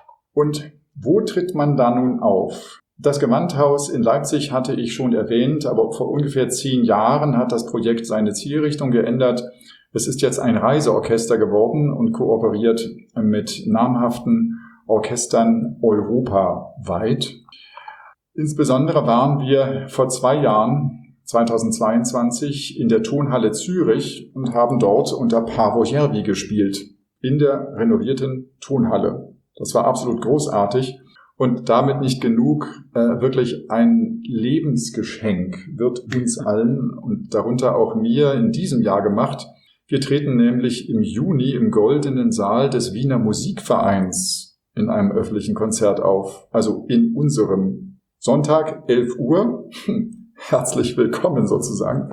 Und wo tritt man da nun auf? Das Gewandhaus in Leipzig hatte ich schon erwähnt, aber vor ungefähr zehn Jahren hat das Projekt seine Zielrichtung geändert. Es ist jetzt ein Reiseorchester geworden und kooperiert mit namhaften Orchestern europaweit. Insbesondere waren wir vor zwei Jahren zweitausendzweiundzwanzig in der Tonhalle Zürich und haben dort unter Paavo Järvi gespielt, in der renovierten Tonhalle. Das war absolut großartig und damit nicht genug, äh, wirklich ein Lebensgeschenk wird uns allen und darunter auch mir in diesem Jahr gemacht. Wir treten nämlich im Juni im Goldenen Saal des Wiener Musikvereins in einem öffentlichen Konzert auf, also in unserem Sonntag, elf Uhr. Herzlich willkommen sozusagen.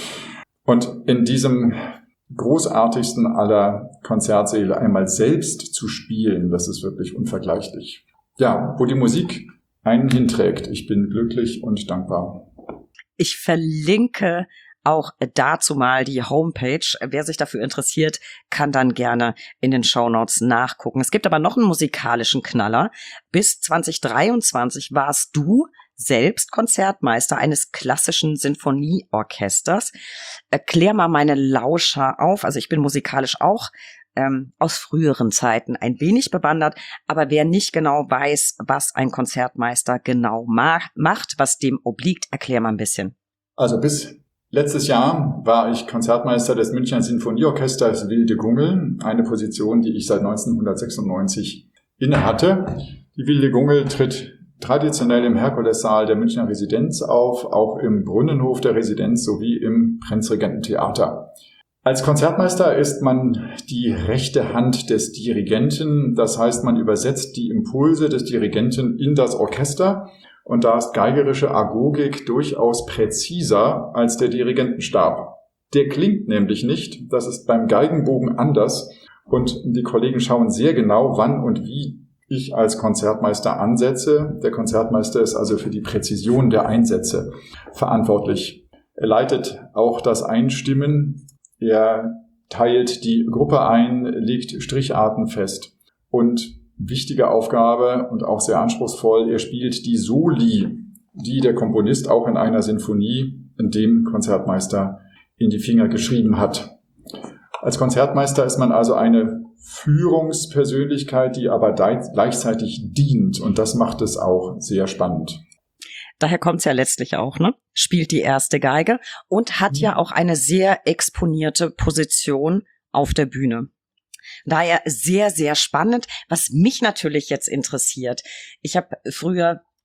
Und in diesem großartigsten aller Konzertsäle einmal selbst zu spielen, das ist wirklich unvergleichlich. Ja, wo die Musik einen hinträgt. Ich bin glücklich und dankbar. Ich verlinke auch dazu mal die Homepage. Wer sich dafür interessiert, kann dann gerne in den Shownotes nachgucken. Es gibt aber noch einen musikalischen Knaller. Bis zwanzig dreiundzwanzig warst du selbst Konzertmeister eines klassischen Sinfonieorchesters. Erklär mal meine Lauscher auf. Also ich bin musikalisch auch ähm, aus früheren Zeiten ein wenig bewandert, aber wer nicht genau weiß, was ein Konzertmeister genau ma- macht, was dem obliegt, erklär mal ein bisschen. Also bis letztes Jahr war ich Konzertmeister des Münchner Sinfonieorchesters Wilde Gungel, eine Position, die ich seit neunzehnhundertsechsundneunzig innehatte. Die Wilde Gungel tritt traditionell im Herkulessaal der Münchner Residenz auf, auch im Brunnenhof der Residenz sowie im Prinzregententheater. Als Konzertmeister ist man die rechte Hand des Dirigenten, das heißt, man übersetzt die Impulse des Dirigenten in das Orchester und da ist geigerische Agogik durchaus präziser als der Dirigentenstab. Der klingt nämlich nicht, das ist beim Geigenbogen anders und die Kollegen schauen sehr genau, wann und wie ich als Konzertmeister ansetze. Der Konzertmeister ist also für die Präzision der Einsätze verantwortlich. Er leitet auch das Einstimmen. Er teilt die Gruppe ein, legt Stricharten fest. Und wichtige Aufgabe und auch sehr anspruchsvoll, er spielt die Soli, die der Komponist auch in einer Sinfonie dem Konzertmeister in die Finger geschrieben hat. Als Konzertmeister ist man also eine Führungspersönlichkeit, die aber gleichzeitig dient. Und das macht es auch sehr spannend. Daher kommt's ja letztlich auch, ne? Spielt die erste Geige und hat ja auch eine sehr exponierte Position auf der Bühne. Daher sehr, sehr spannend. Was mich natürlich jetzt interessiert, ich habe früher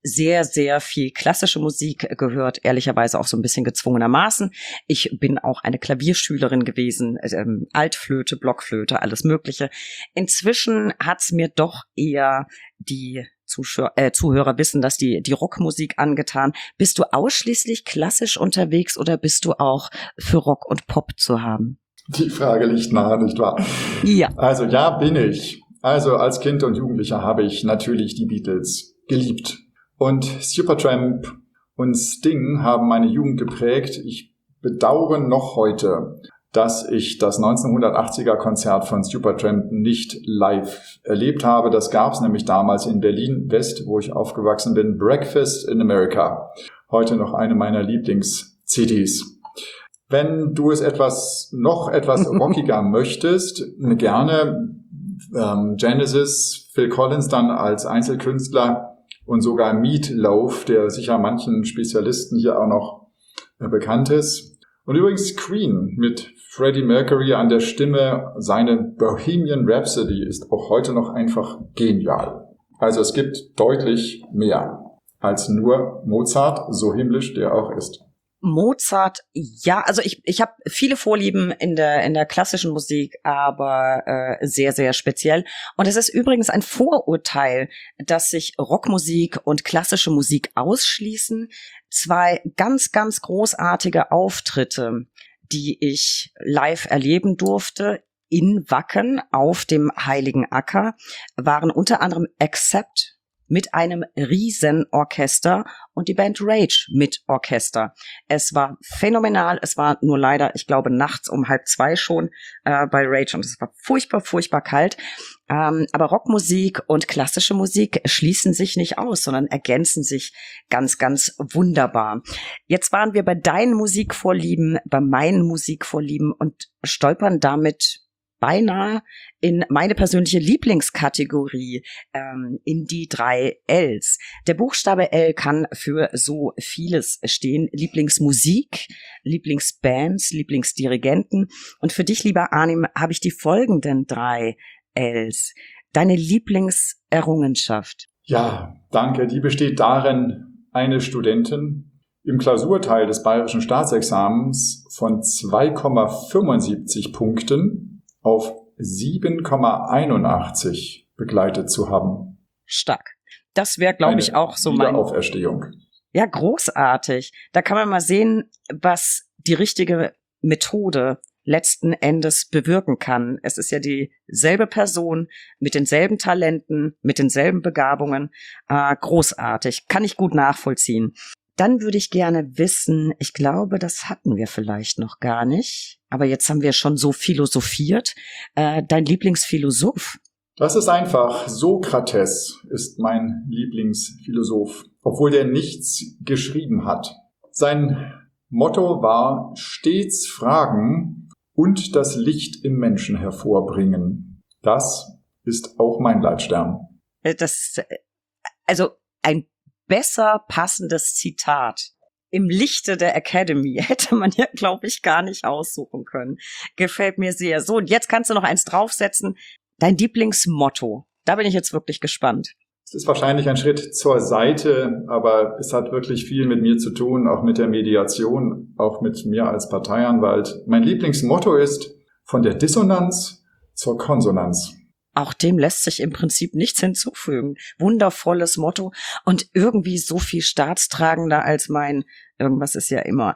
sehr, sehr viel klassische Musik gehört, ehrlicherweise auch so ein bisschen gezwungenermaßen. Ich bin auch eine Klavierschülerin gewesen, ähm, Altflöte, Blockflöte, alles Mögliche. Inzwischen hat's mir doch eher die Zuschauer, äh, Zuhörer wissen, dass die, die Rockmusik angetan. Bist du ausschließlich klassisch unterwegs oder bist du auch für Rock und Pop zu haben? Die Frage liegt nahe, nicht wahr? Ja. Also ja, bin ich. Also als Kind und Jugendlicher habe ich natürlich die Beatles geliebt. Und Supertramp und Sting haben meine Jugend geprägt. Ich bedauere noch heute, dass ich das neunzehnhundertachtziger Konzert von Supertramp nicht live erlebt habe. Das gab es nämlich damals in Berlin-West, wo ich aufgewachsen bin. Breakfast in America. Heute noch eine meiner Lieblings-C Ds. Wenn du es etwas noch etwas rockiger möchtest, gerne ähm, Genesis, Phil Collins dann als Einzelkünstler und sogar Meat Loaf, der sicher manchen Spezialisten hier auch noch äh, bekannt ist. Und übrigens Queen mit Freddie Mercury an der Stimme. Seine Bohemian Rhapsody ist auch heute noch einfach genial. Also es gibt deutlich mehr als nur Mozart, so himmlisch der auch ist. Mozart, ja, also ich ich habe viele Vorlieben in der in der klassischen Musik, aber äh, sehr sehr speziell. Und es ist übrigens ein Vorurteil, dass sich Rockmusik und klassische Musik ausschließen. Zwei ganz ganz großartige Auftritte, die ich live erleben durfte in Wacken auf dem Heiligen Acker, waren unter anderem Accept mit einem Riesenorchester und die Band Rage mit Orchester. Es war phänomenal. Es war nur leider, ich glaube, nachts um halb zwei schon äh, bei Rage und es war furchtbar, furchtbar kalt. Ähm, aber Rockmusik und klassische Musik schließen sich nicht aus, sondern ergänzen sich ganz, ganz wunderbar. Jetzt waren wir bei deinen Musikvorlieben, bei meinen Musikvorlieben und stolpern damit beinahe in meine persönliche Lieblingskategorie, ähm, in die drei Ls. Der Buchstabe L kann für so vieles stehen. Lieblingsmusik, Lieblingsbands, Lieblingsdirigenten. Und für dich, lieber Arnim, habe ich die folgenden drei Ls. Deine Lieblingserrungenschaft. Ja, danke. Die besteht darin, eine Studentin im Klausurteil des Bayerischen Staatsexamens von zwei Komma fünfundsiebzig Punkten auf sieben Komma einundachtzig begleitet zu haben. Stark. Das wäre, glaube ich, auch so mein... Wiederauferstehung. Ja, großartig. Da kann man mal sehen, was die richtige Methode letzten Endes bewirken kann. Es ist ja dieselbe Person mit denselben Talenten, mit denselben Begabungen. Äh, großartig. Kann ich gut nachvollziehen. Dann würde ich gerne wissen, ich glaube, das hatten wir vielleicht noch gar nicht, aber jetzt haben wir schon so philosophiert. Äh, dein Lieblingsphilosoph? Das ist einfach. Sokrates ist mein Lieblingsphilosoph, obwohl der nichts geschrieben hat. Sein Motto war stets fragen und das Licht im Menschen hervorbringen. Das ist auch mein Leitstern. Das, also ein besser passendes Zitat im Lichte der Academy hätte man ja, glaube ich, gar nicht aussuchen können. Gefällt mir sehr. So, und jetzt kannst du noch eins draufsetzen. Dein Lieblingsmotto. Da bin ich jetzt wirklich gespannt. Es ist wahrscheinlich ein Schritt zur Seite, aber es hat wirklich viel mit mir zu tun, auch mit der Mediation, auch mit mir als Parteianwalt. Mein Lieblingsmotto ist von der Dissonanz zur Konsonanz. Auch dem lässt sich im Prinzip nichts hinzufügen. Wundervolles Motto und irgendwie so viel staatstragender als mein irgendwas ist ja immer.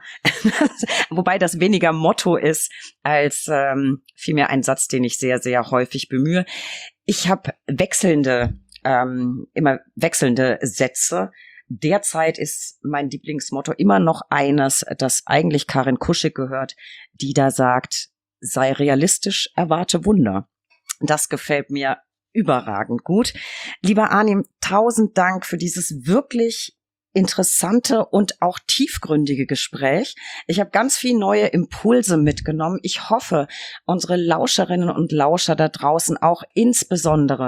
Wobei das weniger Motto ist als ähm, vielmehr ein Satz, den ich sehr, sehr häufig bemühe. Ich habe wechselnde, ähm, immer wechselnde Sätze. Derzeit ist mein Lieblingsmotto immer noch eines, das eigentlich Karin Kuschig gehört, die da sagt, sei realistisch, erwarte Wunder. Das gefällt mir überragend gut. Lieber Arnim, tausend Dank für dieses wirklich interessante und auch tiefgründige Gespräch. Ich habe ganz viel neue Impulse mitgenommen. Ich hoffe, unsere Lauscherinnen und Lauscher da draußen auch insbesondere.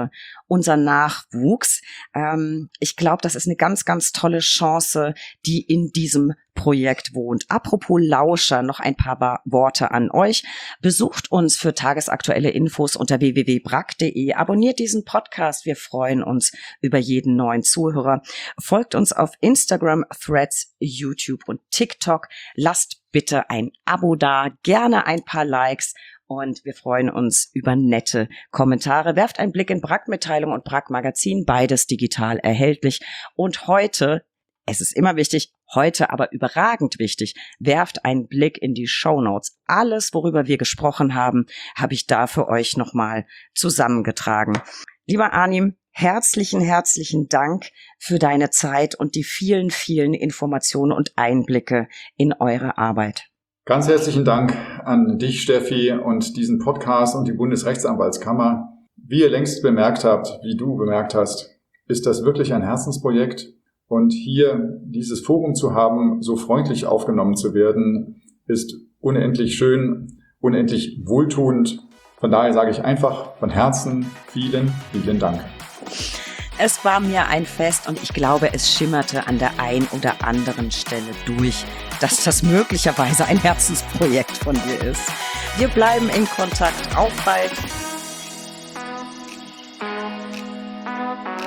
unser Nachwuchs. Ähm, ich glaube, das ist eine ganz, ganz tolle Chance, die in diesem Projekt wohnt. Apropos Lauscher, noch ein paar Ba- Worte an euch. Besucht uns für tagesaktuelle Infos unter w w w punkt brack punkt d e. Abonniert diesen Podcast. Wir freuen uns über jeden neuen Zuhörer. Folgt uns auf Instagram, Threads, YouTube und TikTok. Lasst bitte ein Abo da, gerne ein paar Likes. Und wir freuen uns über nette Kommentare. Werft einen Blick in Brack-Mitteilung und Brack-Magazin, beides digital erhältlich. Und heute, es ist immer wichtig, heute aber überragend wichtig, werft einen Blick in die Shownotes. Alles, worüber wir gesprochen haben, habe ich da für euch nochmal zusammengetragen. Lieber Arnim, herzlichen, herzlichen Dank für deine Zeit und die vielen, vielen Informationen und Einblicke in eure Arbeit. Ganz herzlichen Dank an dich, Steffi, und diesen Podcast und die Bundesrechtsanwaltskammer. Wie ihr längst bemerkt habt, wie du bemerkt hast, ist das wirklich ein Herzensprojekt. Und hier dieses Forum zu haben, so freundlich aufgenommen zu werden, ist unendlich schön, unendlich wohltuend. Von daher sage ich einfach von Herzen vielen, vielen Dank. Es war mir ein Fest und ich glaube, es schimmerte an der ein oder anderen Stelle durch, dass das möglicherweise ein Herzensprojekt von dir ist. Wir bleiben in Kontakt. Auf bald!